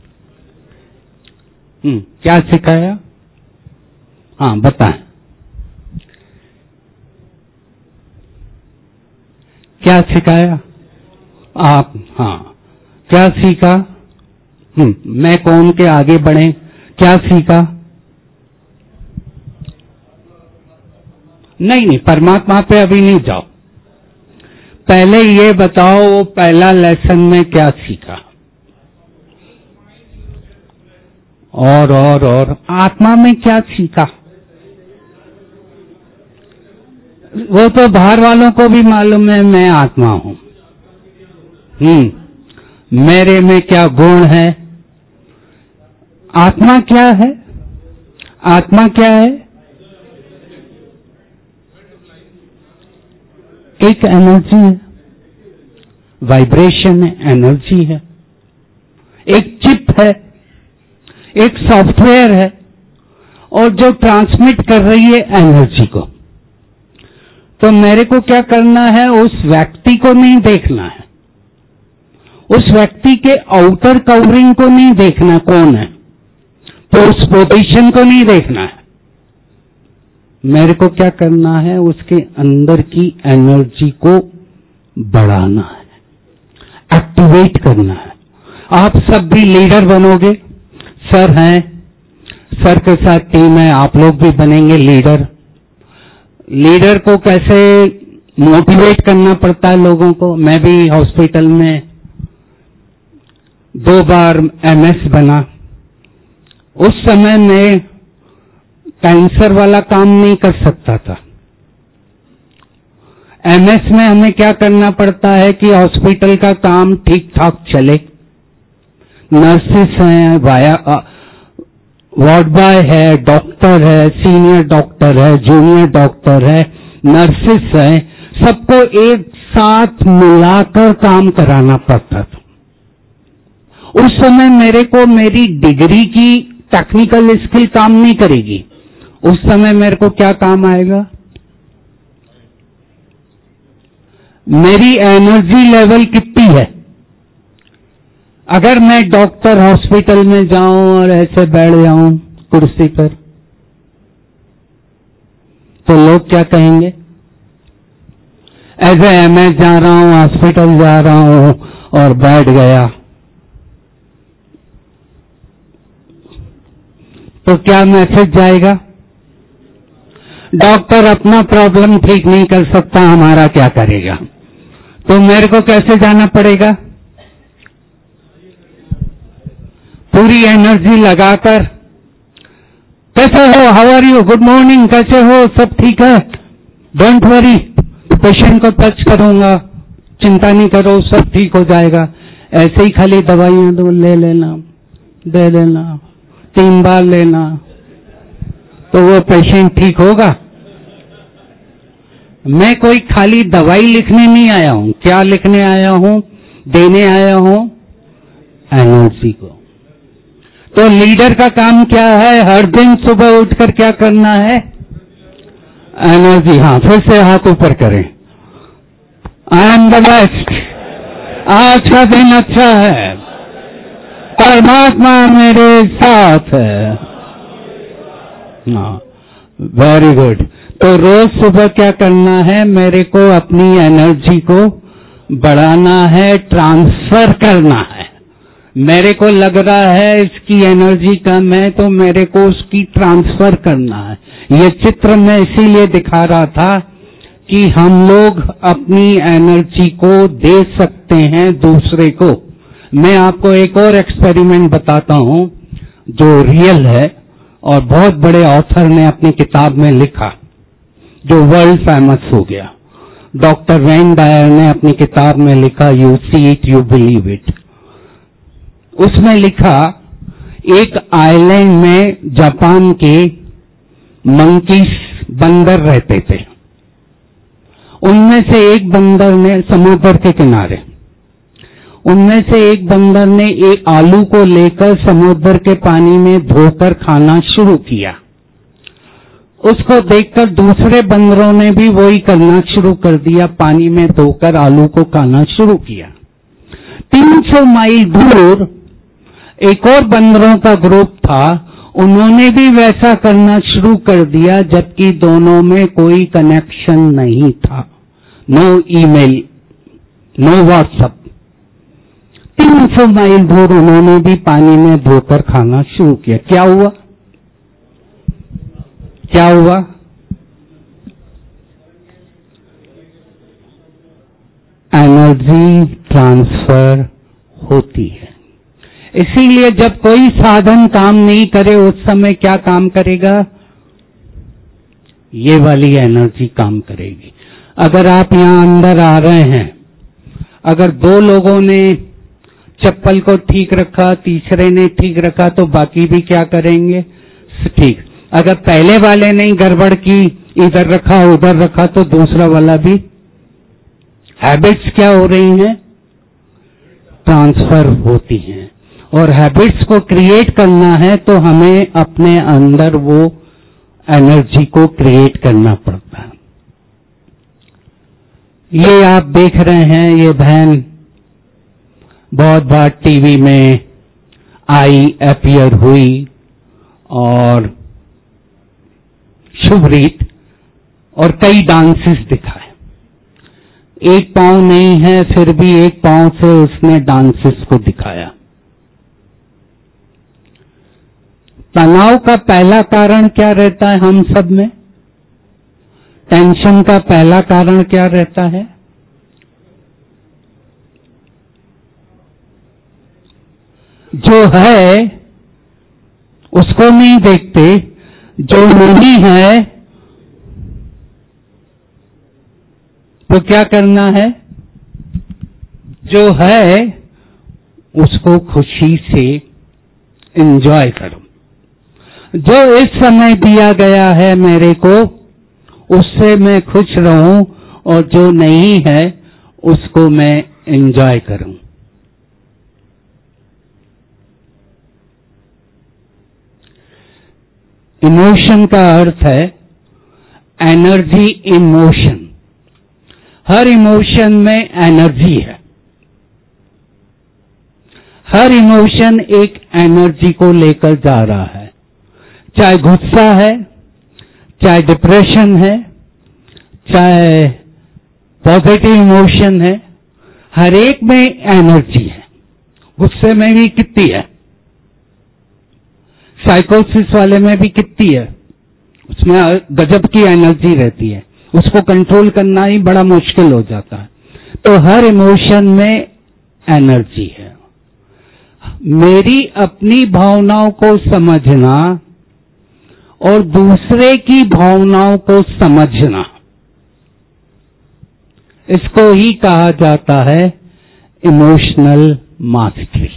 क्या सिखाया? हाँ बताएं, क्या सिखाया आप? हाँ, क्या सीखा? मैं कौन के आगे बढ़े, क्या सीखा? नहीं, परमात्मा पे अभी नहीं जाओ, पहले ये बताओ वो पहला लेसन में क्या सीखा? और आत्मा में क्या सीखा? वो तो बाहर वालों को भी मालूम है मैं आत्मा हूं। मेरे में क्या गुण है? आत्मा क्या है? आत्मा क्या है? एक एनर्जी है, वाइब्रेशन है, एनर्जी है, एक चिप है, एक सॉफ्टवेयर है, और जो ट्रांसमिट कर रही है एनर्जी को। तो मेरे को क्या करना है? उस व्यक्ति को नहीं देखना है, उस व्यक्ति के आउटर कवरिंग को नहीं देखना कौन है, तो उस पोजीशन को नहीं देखना है। मेरे को क्या करना है? उसके अंदर की एनर्जी को बढ़ाना है, एक्टिवेट करना है। आप सब भी लीडर बनोगे, सर हैं, सर के साथ टीम है, आप लोग भी बनेंगे लीडर। लीडर को कैसे मोटिवेट करना पड़ता है लोगों को। मैं भी हॉस्पिटल में 2 बार MS बना। उस समय में कैंसर वाला काम नहीं कर सकता था। MS में हमें क्या करना पड़ता है कि हॉस्पिटल का काम ठीक ठाक चले। नर्सेस हैं, वार्ड बॉय है, डॉक्टर है, सीनियर डॉक्टर है, जूनियर डॉक्टर है, नर्सेस है, सबको एक साथ मिलाकर काम कराना पड़ता था। उस समय मेरे को मेरी डिग्री की टेक्निकल स्किल काम नहीं करेगी। उस समय मेरे को क्या काम आएगा? मेरी एनर्जी लेवल कितनी है। अगर मैं डॉक्टर हॉस्पिटल में जाऊं और ऐसे बैठ जाऊं कुर्सी पर, तो लोग क्या कहेंगे? ऐसे मैं जा रहा हूं, हॉस्पिटल जा रहा हूं और बैठ गया, तो क्या मैसेज जाएगा? डॉक्टर अपना प्रॉब्लम ठीक नहीं कर सकता, हमारा क्या करेगा? तो मेरे को कैसे जाना पड़ेगा? पूरी एनर्जी लगाकर, कैसे हो, how are you, good morning, कैसे हो, सब ठीक है, डोंट वरी, पेशेंट को टच करूंगा, चिंता नहीं करो, सब ठीक हो जाएगा। ऐसे ही खाली दवाइयां दो, ले लेना, दे देना, 3 बार लेना, तो वो पेशेंट ठीक होगा? मैं कोई खाली दवाई लिखने नहीं आया हूं। क्या लिखने आया हूं? देने आया हूं एनर्जी को। तो लीडर का काम क्या है? हर दिन सुबह उठकर क्या करना है? एनर्जी। हाँ, फिर से हाथ ऊपर करें। आई एम द बेस्ट, आज का दिन अच्छा है, परमात्मा मेरे साथ है। हाँ, वेरी गुड। तो रोज सुबह क्या करना है? मेरे को अपनी एनर्जी को बढ़ाना है, ट्रांसफर करना है। मेरे को लग रहा है इसकी एनर्जी कम है, तो मेरे को उसकी ट्रांसफर करना है। ये चित्र मैं इसीलिए दिखा रहा था कि हम लोग अपनी एनर्जी को दे सकते हैं दूसरे को। मैं आपको एक और एक्सपेरिमेंट बताता हूं जो रियल है और बहुत बड़े ऑथर ने अपनी किताब में लिखा। जो वर्ल्ड फेमस हो गया। डॉक्टर वेन डायर ने अपनी किताब में लिखा you see it you believe it. उसमें लिखा एक आइलैंड में जापान के मंकीस बंदर रहते थे। उनमें से एक बंदर ने समुद्र के किनारे, उनमें से एक बंदर ने एक आलू को लेकर समुद्र के पानी में धोकर खाना शुरू किया। उसको देखकर दूसरे बंदरों ने भी वही करना शुरू कर दिया, पानी में धोकर आलू को खाना शुरू किया। 300 माइल दूर एक और बंदरों का ग्रुप था, उन्होंने भी वैसा करना शुरू कर दिया, जबकि दोनों में कोई कनेक्शन नहीं था, no email, no WhatsApp. 300 mile दूर उन्होंने भी पानी में धोकर खाना शुरू किया। क्या हुआ? क्या हुआ? एनर्जी ट्रांसफर होती है। इसीलिए जब कोई साधन काम नहीं करे उस समय क्या काम करेगा? ये वाली एनर्जी काम करेगी। अगर आप यहां अंदर आ रहे हैं, अगर 2 लोगों ने चप्पल को ठीक रखा, तीसरे ने ठीक रखा, तो बाकी भी क्या करेंगे? ठीक। अगर पहले वाले ने गड़बड़ की, इधर रखा उधर रखा, तो दूसरा वाला भी। हैबिट्स क्या हो रही हैं? ट्रांसफर होती हैं। और हैबिट्स को क्रिएट करना है तो हमें अपने अंदर वो एनर्जी को क्रिएट करना पड़ता है। ये आप देख रहे हैं, ये बहन बहुत बार टीवी में आई, अपीयर हुई, और शुभरीत और कई डांसेस दिखाए। एक पांव नहीं है फिर भी एक पांव से उसने डांसेस को दिखाया। तनाव का पहला कारण क्या रहता है हम सब में? टेंशन का पहला कारण क्या रहता है? जो है उसको नहीं देखते, जो नहीं है तो क्या करना है? जो है उसको खुशी से एंजॉय करो। जो इस समय दिया गया है मेरे को, उससे मैं खुश रहूं, और जो नहीं है उसको मैं एंजॉय करूं। इमोशन का अर्थ है एनर्जी इन मोशन। हर इमोशन में एनर्जी है। हर इमोशन एक एनर्जी को लेकर जा रहा है, चाहे गुस्सा है, चाहे डिप्रेशन है, चाहे पॉजिटिव इमोशन है, हर एक में एनर्जी है। गुस्से में भी कितनी है, साइकोसिस वाले में भी कितनी है, उसमें गजब की एनर्जी रहती है, उसको कंट्रोल करना ही बड़ा मुश्किल हो जाता है। तो हर इमोशन में एनर्जी है। मेरी अपनी भावनाओं को समझना और दूसरे की भावनाओं को समझना, इसको ही कहा जाता है इमोशनल मास्टरी।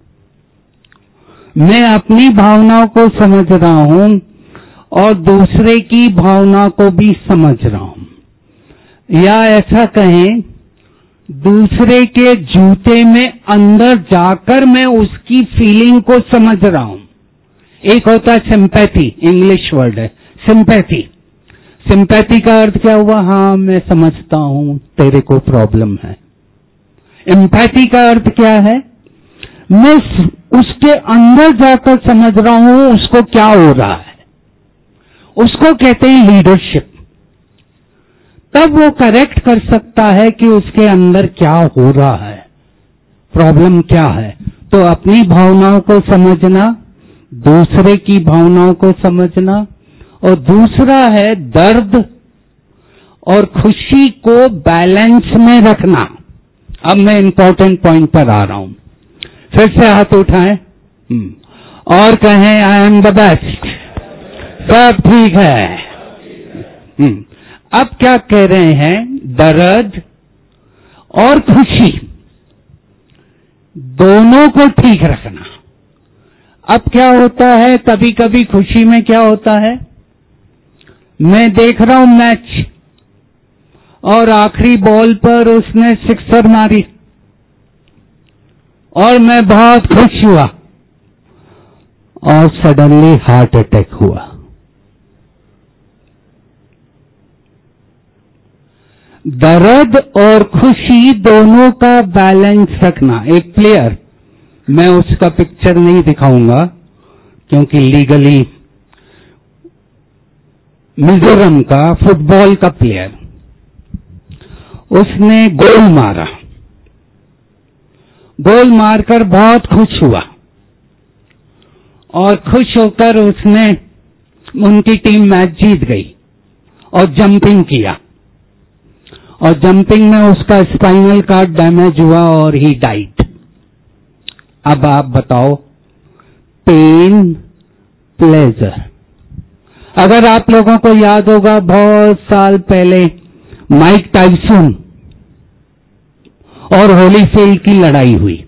मैं अपनी भावनाओं को समझ रहा हूं और दूसरे की भावना को भी समझ रहा हूं, या ऐसा कहें दूसरे के जूते में अंदर जाकर मैं उसकी फीलिंग को समझ रहा हूं। एक होता है सिंपैथी, इंग्लिश वर्ड है सिंपैथी। सिंपैथी का अर्थ क्या हुआ? हाँ मैं समझता हूं तेरे को प्रॉब्लम है। एम्पैथी का अर्थ क्या है? मैं उसके अंदर जाकर समझ रहा हूं उसको क्या हो रहा है। उसको कहते हैं लीडरशिप। तब वो करेक्ट कर सकता है कि उसके अंदर क्या हो रहा है, प्रॉब्लम क्या है। तो अपनी भावनाओं को समझना, दूसरे की भावनाओं को समझना, और दूसरा है दर्द और खुशी को बैलेंस में रखना। अब मैं इंपॉर्टेंट पॉइंट पर आ रहा हूं, फिर से हाथ उठाएं और कहें आई एम द बेस्ट। सब ठीक है। अब क्या कह रहे हैं, दर्द और खुशी दोनों को ठीक रखना। अब क्या होता है, कभी कभी खुशी में क्या होता है, मैं देख रहा हूं मैच और आखिरी बॉल पर उसने सिक्सर मारी और मैं बहुत खुश हुआ और सडनली हार्ट अटैक हुआ। दर्द और खुशी दोनों का बैलेंस रखना। एक प्लेयर, मैं उसका पिक्चर नहीं दिखाऊंगा क्योंकि लीगली, मिजोरम का फुटबॉल का प्लेयर, उसने गोल मारा, गोल मारकर बहुत खुश हुआ और खुश होकर उसने, उनकी टीम मैच जीत गई और जंपिंग किया और जंपिंग में उसका स्पाइनल कार्ड डैमेज हुआ और ही डाइड। अब आप बताओ, पेन प्लेजर। अगर आप लोगों को याद होगा, बहुत साल पहले माइक टाइसन और होलीफील्ड की लड़ाई हुई।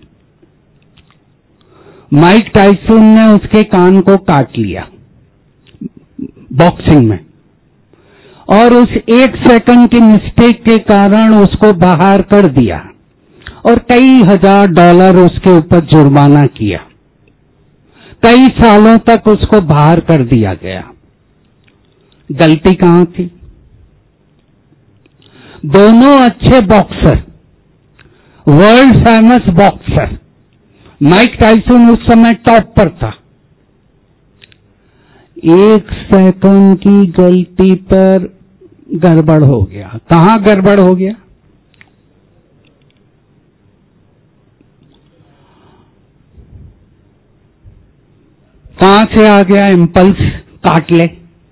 माइक टाइसन ने उसके कान को काट लिया बॉक्सिंग में और उस 1 सेकंड की मिस्टेक के कारण उसको बाहर कर दिया और कई $1000 उसके ऊपर जुर्माना किया। कई सालों तक उसको बाहर कर दिया गया। गलती कहां थी? दोनों अच्छे boxer, world famous boxer. Mike Tyson उस समय टॉप पर था। 1 सेकंड की गलती पर गड़बड़ हो गया। कहां गड़बड़ हो गया? कहां से आ गया इम्पल्स, काट ले?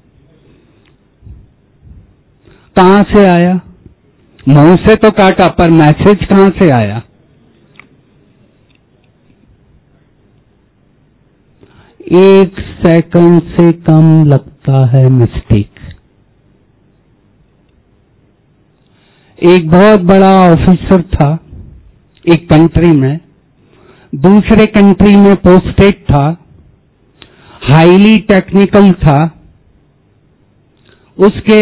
कहां से आया? मुंह से तो काटा, पर मैसेज कहां से आया? एक सेकंड से कम लगता है मिस्टेक। एक बहुत बड़ा ऑफिसर था एक कंट्री में, दूसरे कंट्री में पोस्टेड था, हाईली टेक्निकल था। उसके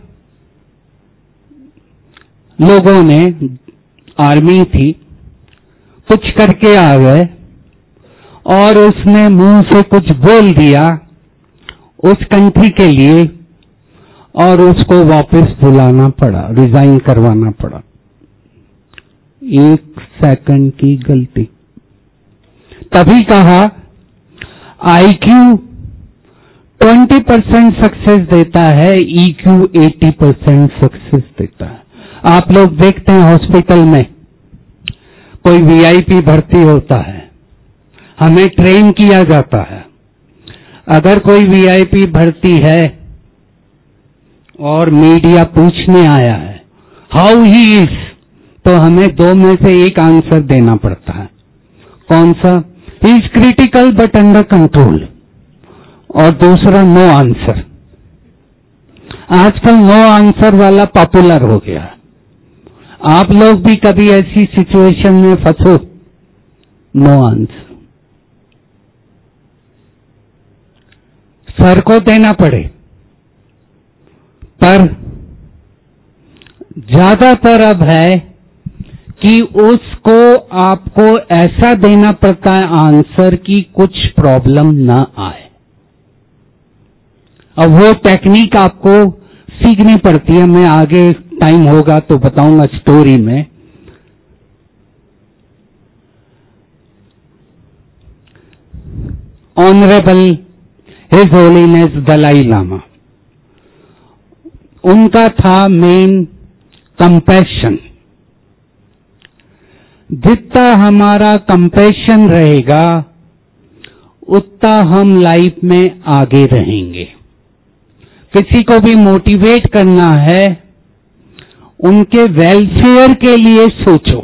लोगों ने, आर्मी थी, कुछ करके आ गए और उसने मुंह से कुछ बोल दिया उस कंट्री के लिए और उसको वापस बुलाना पड़ा, रिजाइन करवाना पड़ा। 1 सेकंड की गलती। तभी कहा IQ 20% सक्सेस देता है, EQ 80% सक्सेस देता है। आप लोग देखते हैं हॉस्पिटल में कोई VIP भर्ती होता है, हमें ट्रेन किया जाता है। अगर कोई VIP भर्ती है और मीडिया पूछने आया है हाउ ही इज, तो हमें 2 में से एक आंसर देना पड़ता है। कौन सा? He is critical but under control, और दूसरा नो आंसर। आजकल नो आंसर वाला पॉपुलर हो गया। आप लोग भी कभी ऐसी सिचुएशन में फंसो, नो आंसर, सर को देना पड़े। पर ज्यादातर अब है कि उसको आपको ऐसा देना पड़ता है आंसर कि कुछ प्रॉब्लम ना आए। अब वो टेक्निक आपको सीखनी पड़ती है। मैं आगे टाइम होगा तो बताऊंगा स्टोरी में। Honourable his holiness Dalai Lama, उनका था मेन कंपैशन। जितना हमारा कंपैशन रहेगा उतना हम लाइफ में आगे रहेंगे। किसी को भी मोटिवेट करना है, उनके वेलफेयर के लिए सोचो।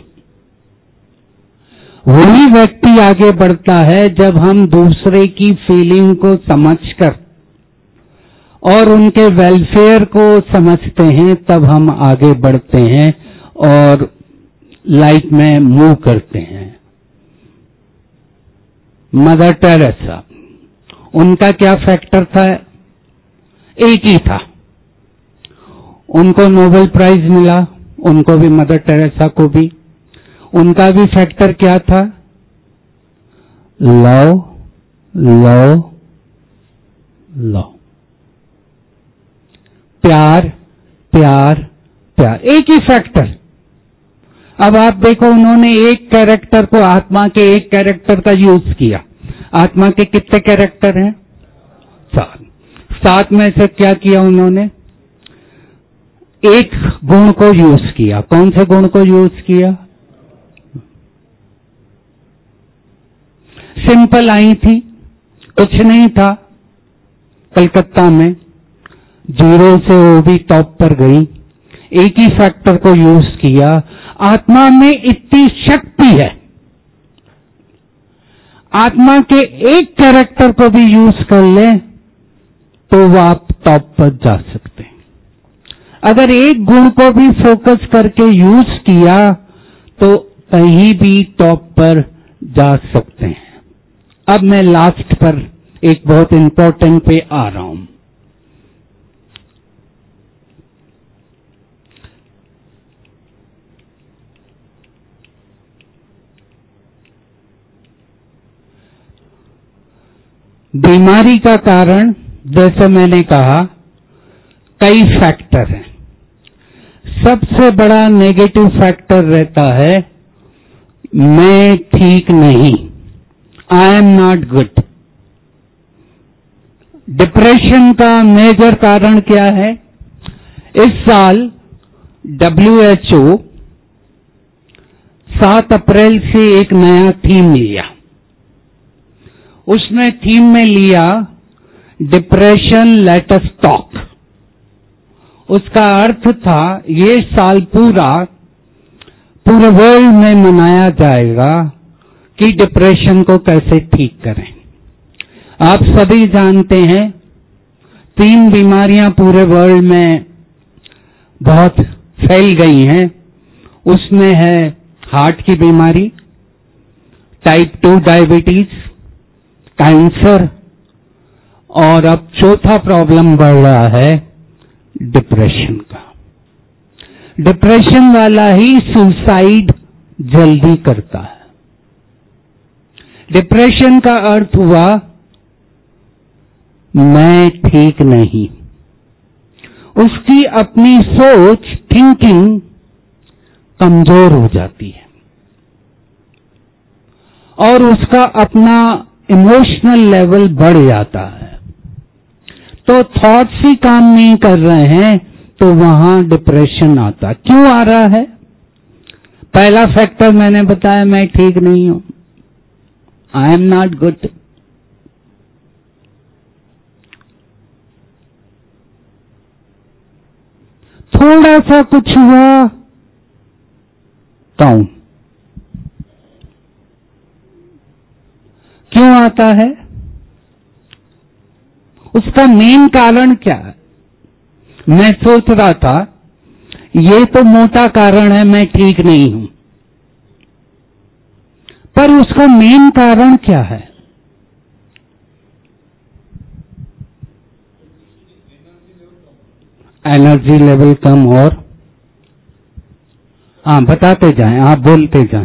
वही व्यक्ति आगे बढ़ता है जब हम दूसरे की फीलिंग को समझकर और उनके वेलफेयर को समझते हैं, तब हम आगे बढ़ते हैं और लाइफ में मूव करते हैं। मदर टेरेसा, उनका क्या फैक्टर था? एक ही था। उनको नोबेल प्राइज मिला, उनको भी, मदर टेरेसा को भी। उनका भी फैक्टर क्या था? Love, love, love. प्यार, प्यार, प्यार, एक ही फैक्टर। अब आप देखो, उन्होंने एक कैरेक्टर को, आत्मा के एक कैरेक्टर का यूज किया। आत्मा के कितने कैरेक्टर हैं? 7। 7 में से क्या किया उन्होंने? एक गुण को यूज किया। कौन से गुण को यूज किया? सिंपल आई थी, कुछ नहीं था, कलकत्ता में 0 से वो भी टॉप पर गई। एक ही फैक्टर को यूज किया। आत्मा में इतनी शक्ति है, आत्मा के एक कैरेक्टर को भी यूज कर ले तो वो आप टॉप पर जा सकते हैं। अगर एक गुण को भी फोकस करके यूज किया तो कहीं भी टॉप पर जा सकते हैं। अब मैं लास्ट पर एक बहुत इंपॉर्टेंट पे आ रहा हूं। बीमारी का कारण, जैसे मैंने कहा, कई फैक्टर हैं। सबसे बड़ा नेगेटिव फैक्टर रहता है मैं ठीक नहीं, I am not good. Depression का मेजर कारण क्या है? इस साल WHO 7 अप्रैल से एक नया थीम लिया। उसने थीम में लिया डिप्रेशन लेट अस टॉक। उसका अर्थ था ये साल पूरे वर्ल्ड में मनाया जाएगा कि डिप्रेशन को कैसे ठीक करें। आप सभी जानते हैं 3 बीमारियां पूरे वर्ल्ड में बहुत फैल गई हैं। उसमें है हार्ट की बीमारी, टाइप 2 डायबिटीज, कैंसर, और अब चौथा प्रॉब्लम बढ़ रहा है डिप्रेशन का। डिप्रेशन वाला ही सुसाइड जल्दी करता है। डिप्रेशन का अर्थ हुआ मैं ठीक नहीं। उसकी अपनी सोच, थिंकिंग कमजोर हो जाती है और उसका अपना इमोशनल लेवल बढ़ जाता है। तो थॉट्स ही काम नहीं कर रहे हैं तो वहां डिप्रेशन आता। क्यों आ रहा है? पहला फैक्टर मैंने बताया, मैं ठीक नहीं हूं, आई एम नॉट गुड। थोड़ा सा कुछ हुआ, डाउन। क्यों आता है? उसका मेन कारण क्या है? मैं सोच रहा था ये तो मोटा कारण है, मैं ठीक नहीं हूं, पर उसका मेन कारण क्या है? एनर्जी लेवल कम। और हाँ, बताते जाएं, आप बोलते जाएं।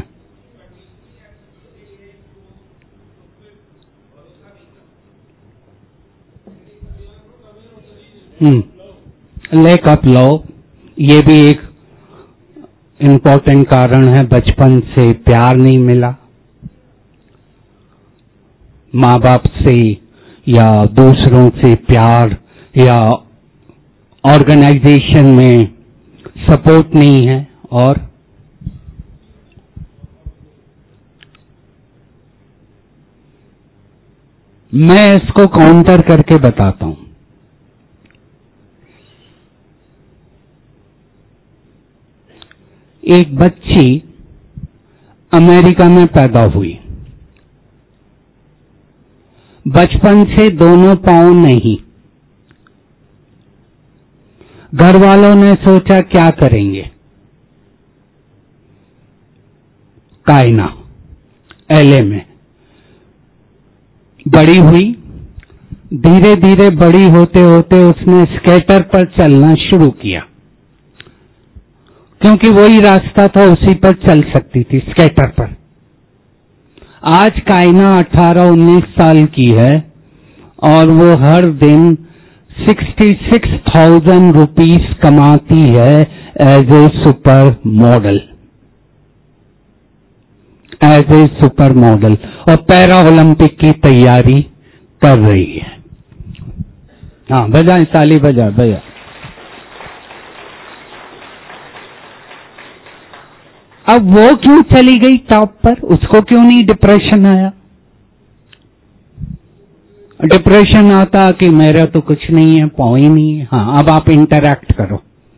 लैक ऑफ लव, ये भी एक इम्पोर्टेंट कारण है। बचपन से प्यार नहीं मिला, माँ बाप से या दूसरों से प्यार, या ऑर्गेनाइजेशन में सपोर्ट नहीं है। और मैं इसको काउंटर करके बताता हूं। एक बच्ची अमेरिका में पैदा हुई, बचपन से दोनों पांव नहीं, घर वालों ने सोचा क्या करेंगे। कायना एलए में बड़ी हुई, धीरे धीरे बड़ी होते होते उसने स्केटर पर चलना शुरू किया, क्योंकि वही रास्ता था, उसी पर चल सकती थी, स्केटर पर। आज कायना 18-19 साल की है और वो हर दिन 66,000 रुपीस कमाती है as a super model, as a super model, और पैरा ओलंपिक की तैयारी कर रही है। हाँ, बजाएं ताली, बजा बजा। अब वो क्यों चली गई टॉप पर? उसको क्यों नहीं डिप्रेशन आया? डिप्रेशन आता कि मेरा तो कुछ नहीं है, पाँव ही नहीं है। हाँ, अब आप इंटरैक्ट करो,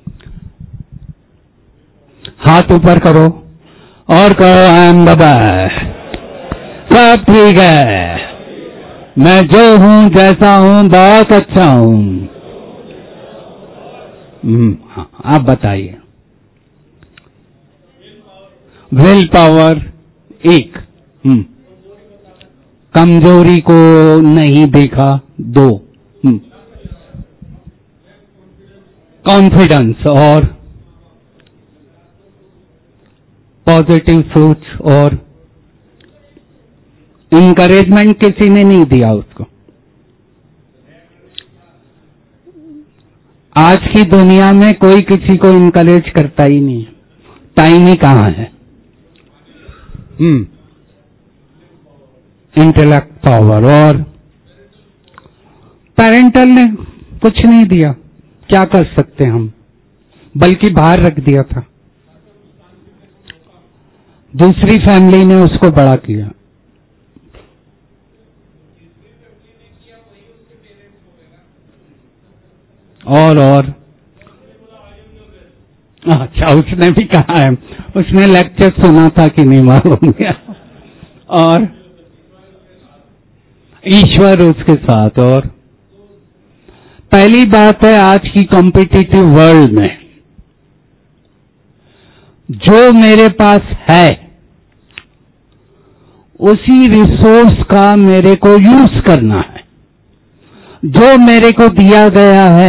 हाथ ऊपर करो और कहो आई एम द बेस्ट, सब ठीक है, मैं जो हूं जैसा हूं बहुत अच्छा हूं। हाँ, आप बताइए। विल पावर 1, कमजोरी को नहीं देखा 2, कॉन्फिडेंस और पॉजिटिव सोच और इनकरेजमेंट किसी ने नहीं दिया उसको। आज की दुनिया में कोई किसी को इनकरेज करता ही नहीं है, टाइम ही कहां है। इंटेलेक्ट पावर और पेरेंटल ने कुछ नहीं दिया, क्या कर सकते हम, बल्कि बाहर रख दिया था। दूसरी फैमिली ने उसको बड़ा किया। और अच्छा, उसने भी कहा है, उसने लेक्चर सुना था कि नहीं मालूम गया। और ईश्वर उसके साथ। और पहली बात है, आज की कॉम्पिटिटिव वर्ल्ड में जो मेरे पास है उसी रिसोर्स का मेरे को यूज करना है। जो मेरे को दिया गया है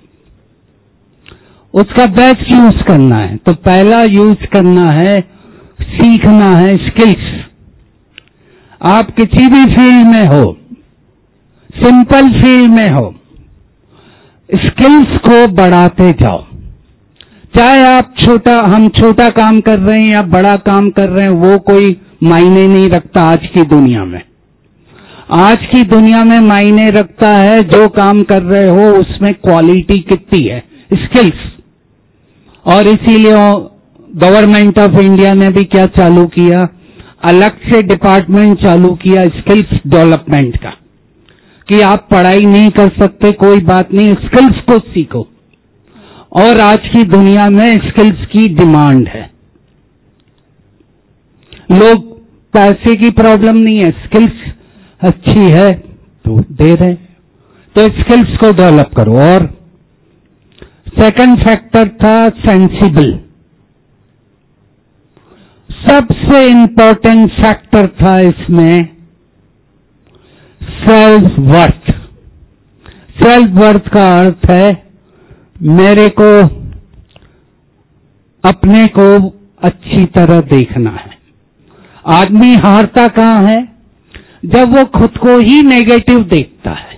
उसका बेस्ट यूज करना है। तो पहला यूज करना है, सीखना है स्किल्स। आप किसी भी फील्ड में हो, सिंपल फील्ड में हो, स्किल्स को बढ़ाते जाओ। चाहे आप हम छोटा काम कर रहे हैं या बड़ा काम कर रहे हैं, वो कोई मायने नहीं रखता आज की दुनिया में। आज की दुनिया में मायने रखता है जो काम कर रहे हो उसमें क्वालिटी कितनी है, स्किल्स। और इसीलिए गवर्नमेंट ऑफ इंडिया ने भी क्या चालू किया, अलग से डिपार्टमेंट चालू किया स्किल्स डेवलपमेंट का, कि आप पढ़ाई नहीं कर सकते कोई बात नहीं, स्किल्स को सीखो। और आज की दुनिया में स्किल्स की डिमांड है। लोग, पैसे की प्रॉब्लम नहीं है, स्किल्स अच्छी है तो दे रहे, तो स्किल्स को डेवलप करो। और सेकंड फैक्टर था सेंसिबल। सबसे इंपॉर्टेंट फैक्टर था इसमें सेल्फ वर्थ। सेल्फ वर्थ का अर्थ है मेरे को अपने को अच्छी तरह देखना है। आदमी हारता कहां है? जब वो खुद को ही नेगेटिव देखता है।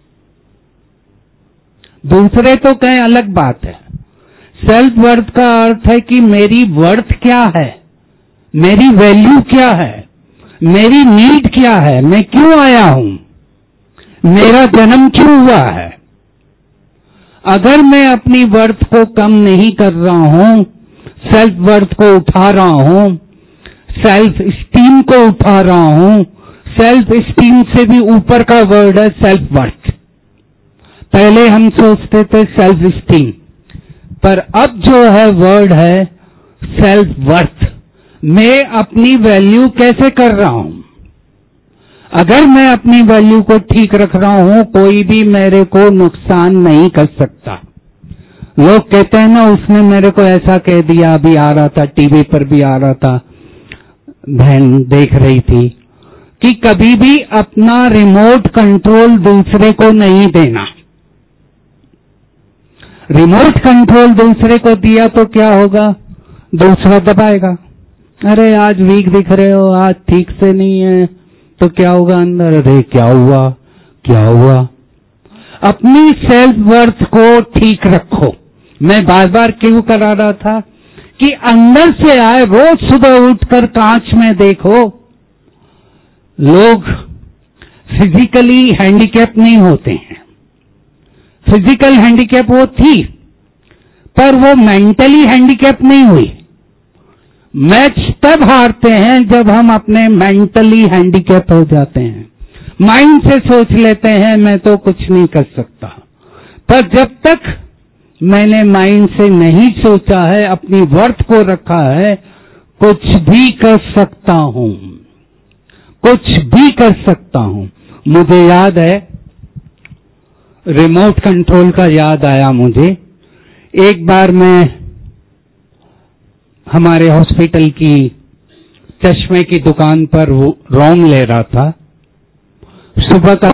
दूसरे तो कहें अलग बात है। सेल्फ वर्थ का अर्थ है कि मेरी वर्थ क्या है, मेरी वैल्यू क्या है, मेरी नीड क्या है, मैं क्यों आया हूं, मेरा जन्म क्यों हुआ है। अगर मैं अपनी वर्थ को कम नहीं कर रहा हूं, सेल्फ वर्थ को उठा रहा हूं, सेल्फ स्टीम को उठा रहा हूं, सेल्फ स्टीम से भी ऊपर का वर्ड है सेल्फ वर्थ। पहले हम सोचते थे सेल्फ स्टीम, पर अब जो है वर्ड है सेल्फ वर्थ। मैं अपनी वैल्यू कैसे कर रहा हूं? अगर मैं अपनी वैल्यू को ठीक रख रहा हूं, कोई भी मेरे को नुकसान नहीं कर सकता। लोग कहते हैं ना, उसने मेरे को ऐसा कह दिया, अभी आ रहा था, टीवी पर भी आ रहा था, बहन देख रही थी कि कभी भी अपना रिमोट कंट्रोल दूसरे को नहीं देना। रिमोट कंट्रोल दूसरे को दिया तो क्या होगा, दूसरा दबाएगा। अरे आज वीक दिख रहे हो, आज ठीक से नहीं है, तो क्या होगा अंदर, अरे क्या हुआ क्या हुआ। अपनी सेल्फ वर्थ को ठीक रखो। मैं बार बार क्यों करा रहा था कि अंदर से आए, रोज सुबह उठकर कांच में देखो। लोग फिजिकली हैंडीकैप नहीं होते हैं, फिजिकल हैंडीकैप वो थी, पर वो मेंटली हैंडीकैप नहीं हुई। मैच तब हारते हैं जब हम अपने मेंटली हैंडीकैप हो जाते हैं, माइंड से सोच लेते हैं मैं तो कुछ नहीं कर सकता। पर जब तक मैंने माइंड से नहीं सोचा है, अपनी वर्थ को रखा है, कुछ भी कर सकता हूं, कुछ भी कर सकता हूं। मुझे याद है, रिमोट कंट्रोल का याद आया मुझे। एक बार मैं हमारे हॉस्पिटल की चश्मे की दुकान पर रोम ले रहा था। सुबह का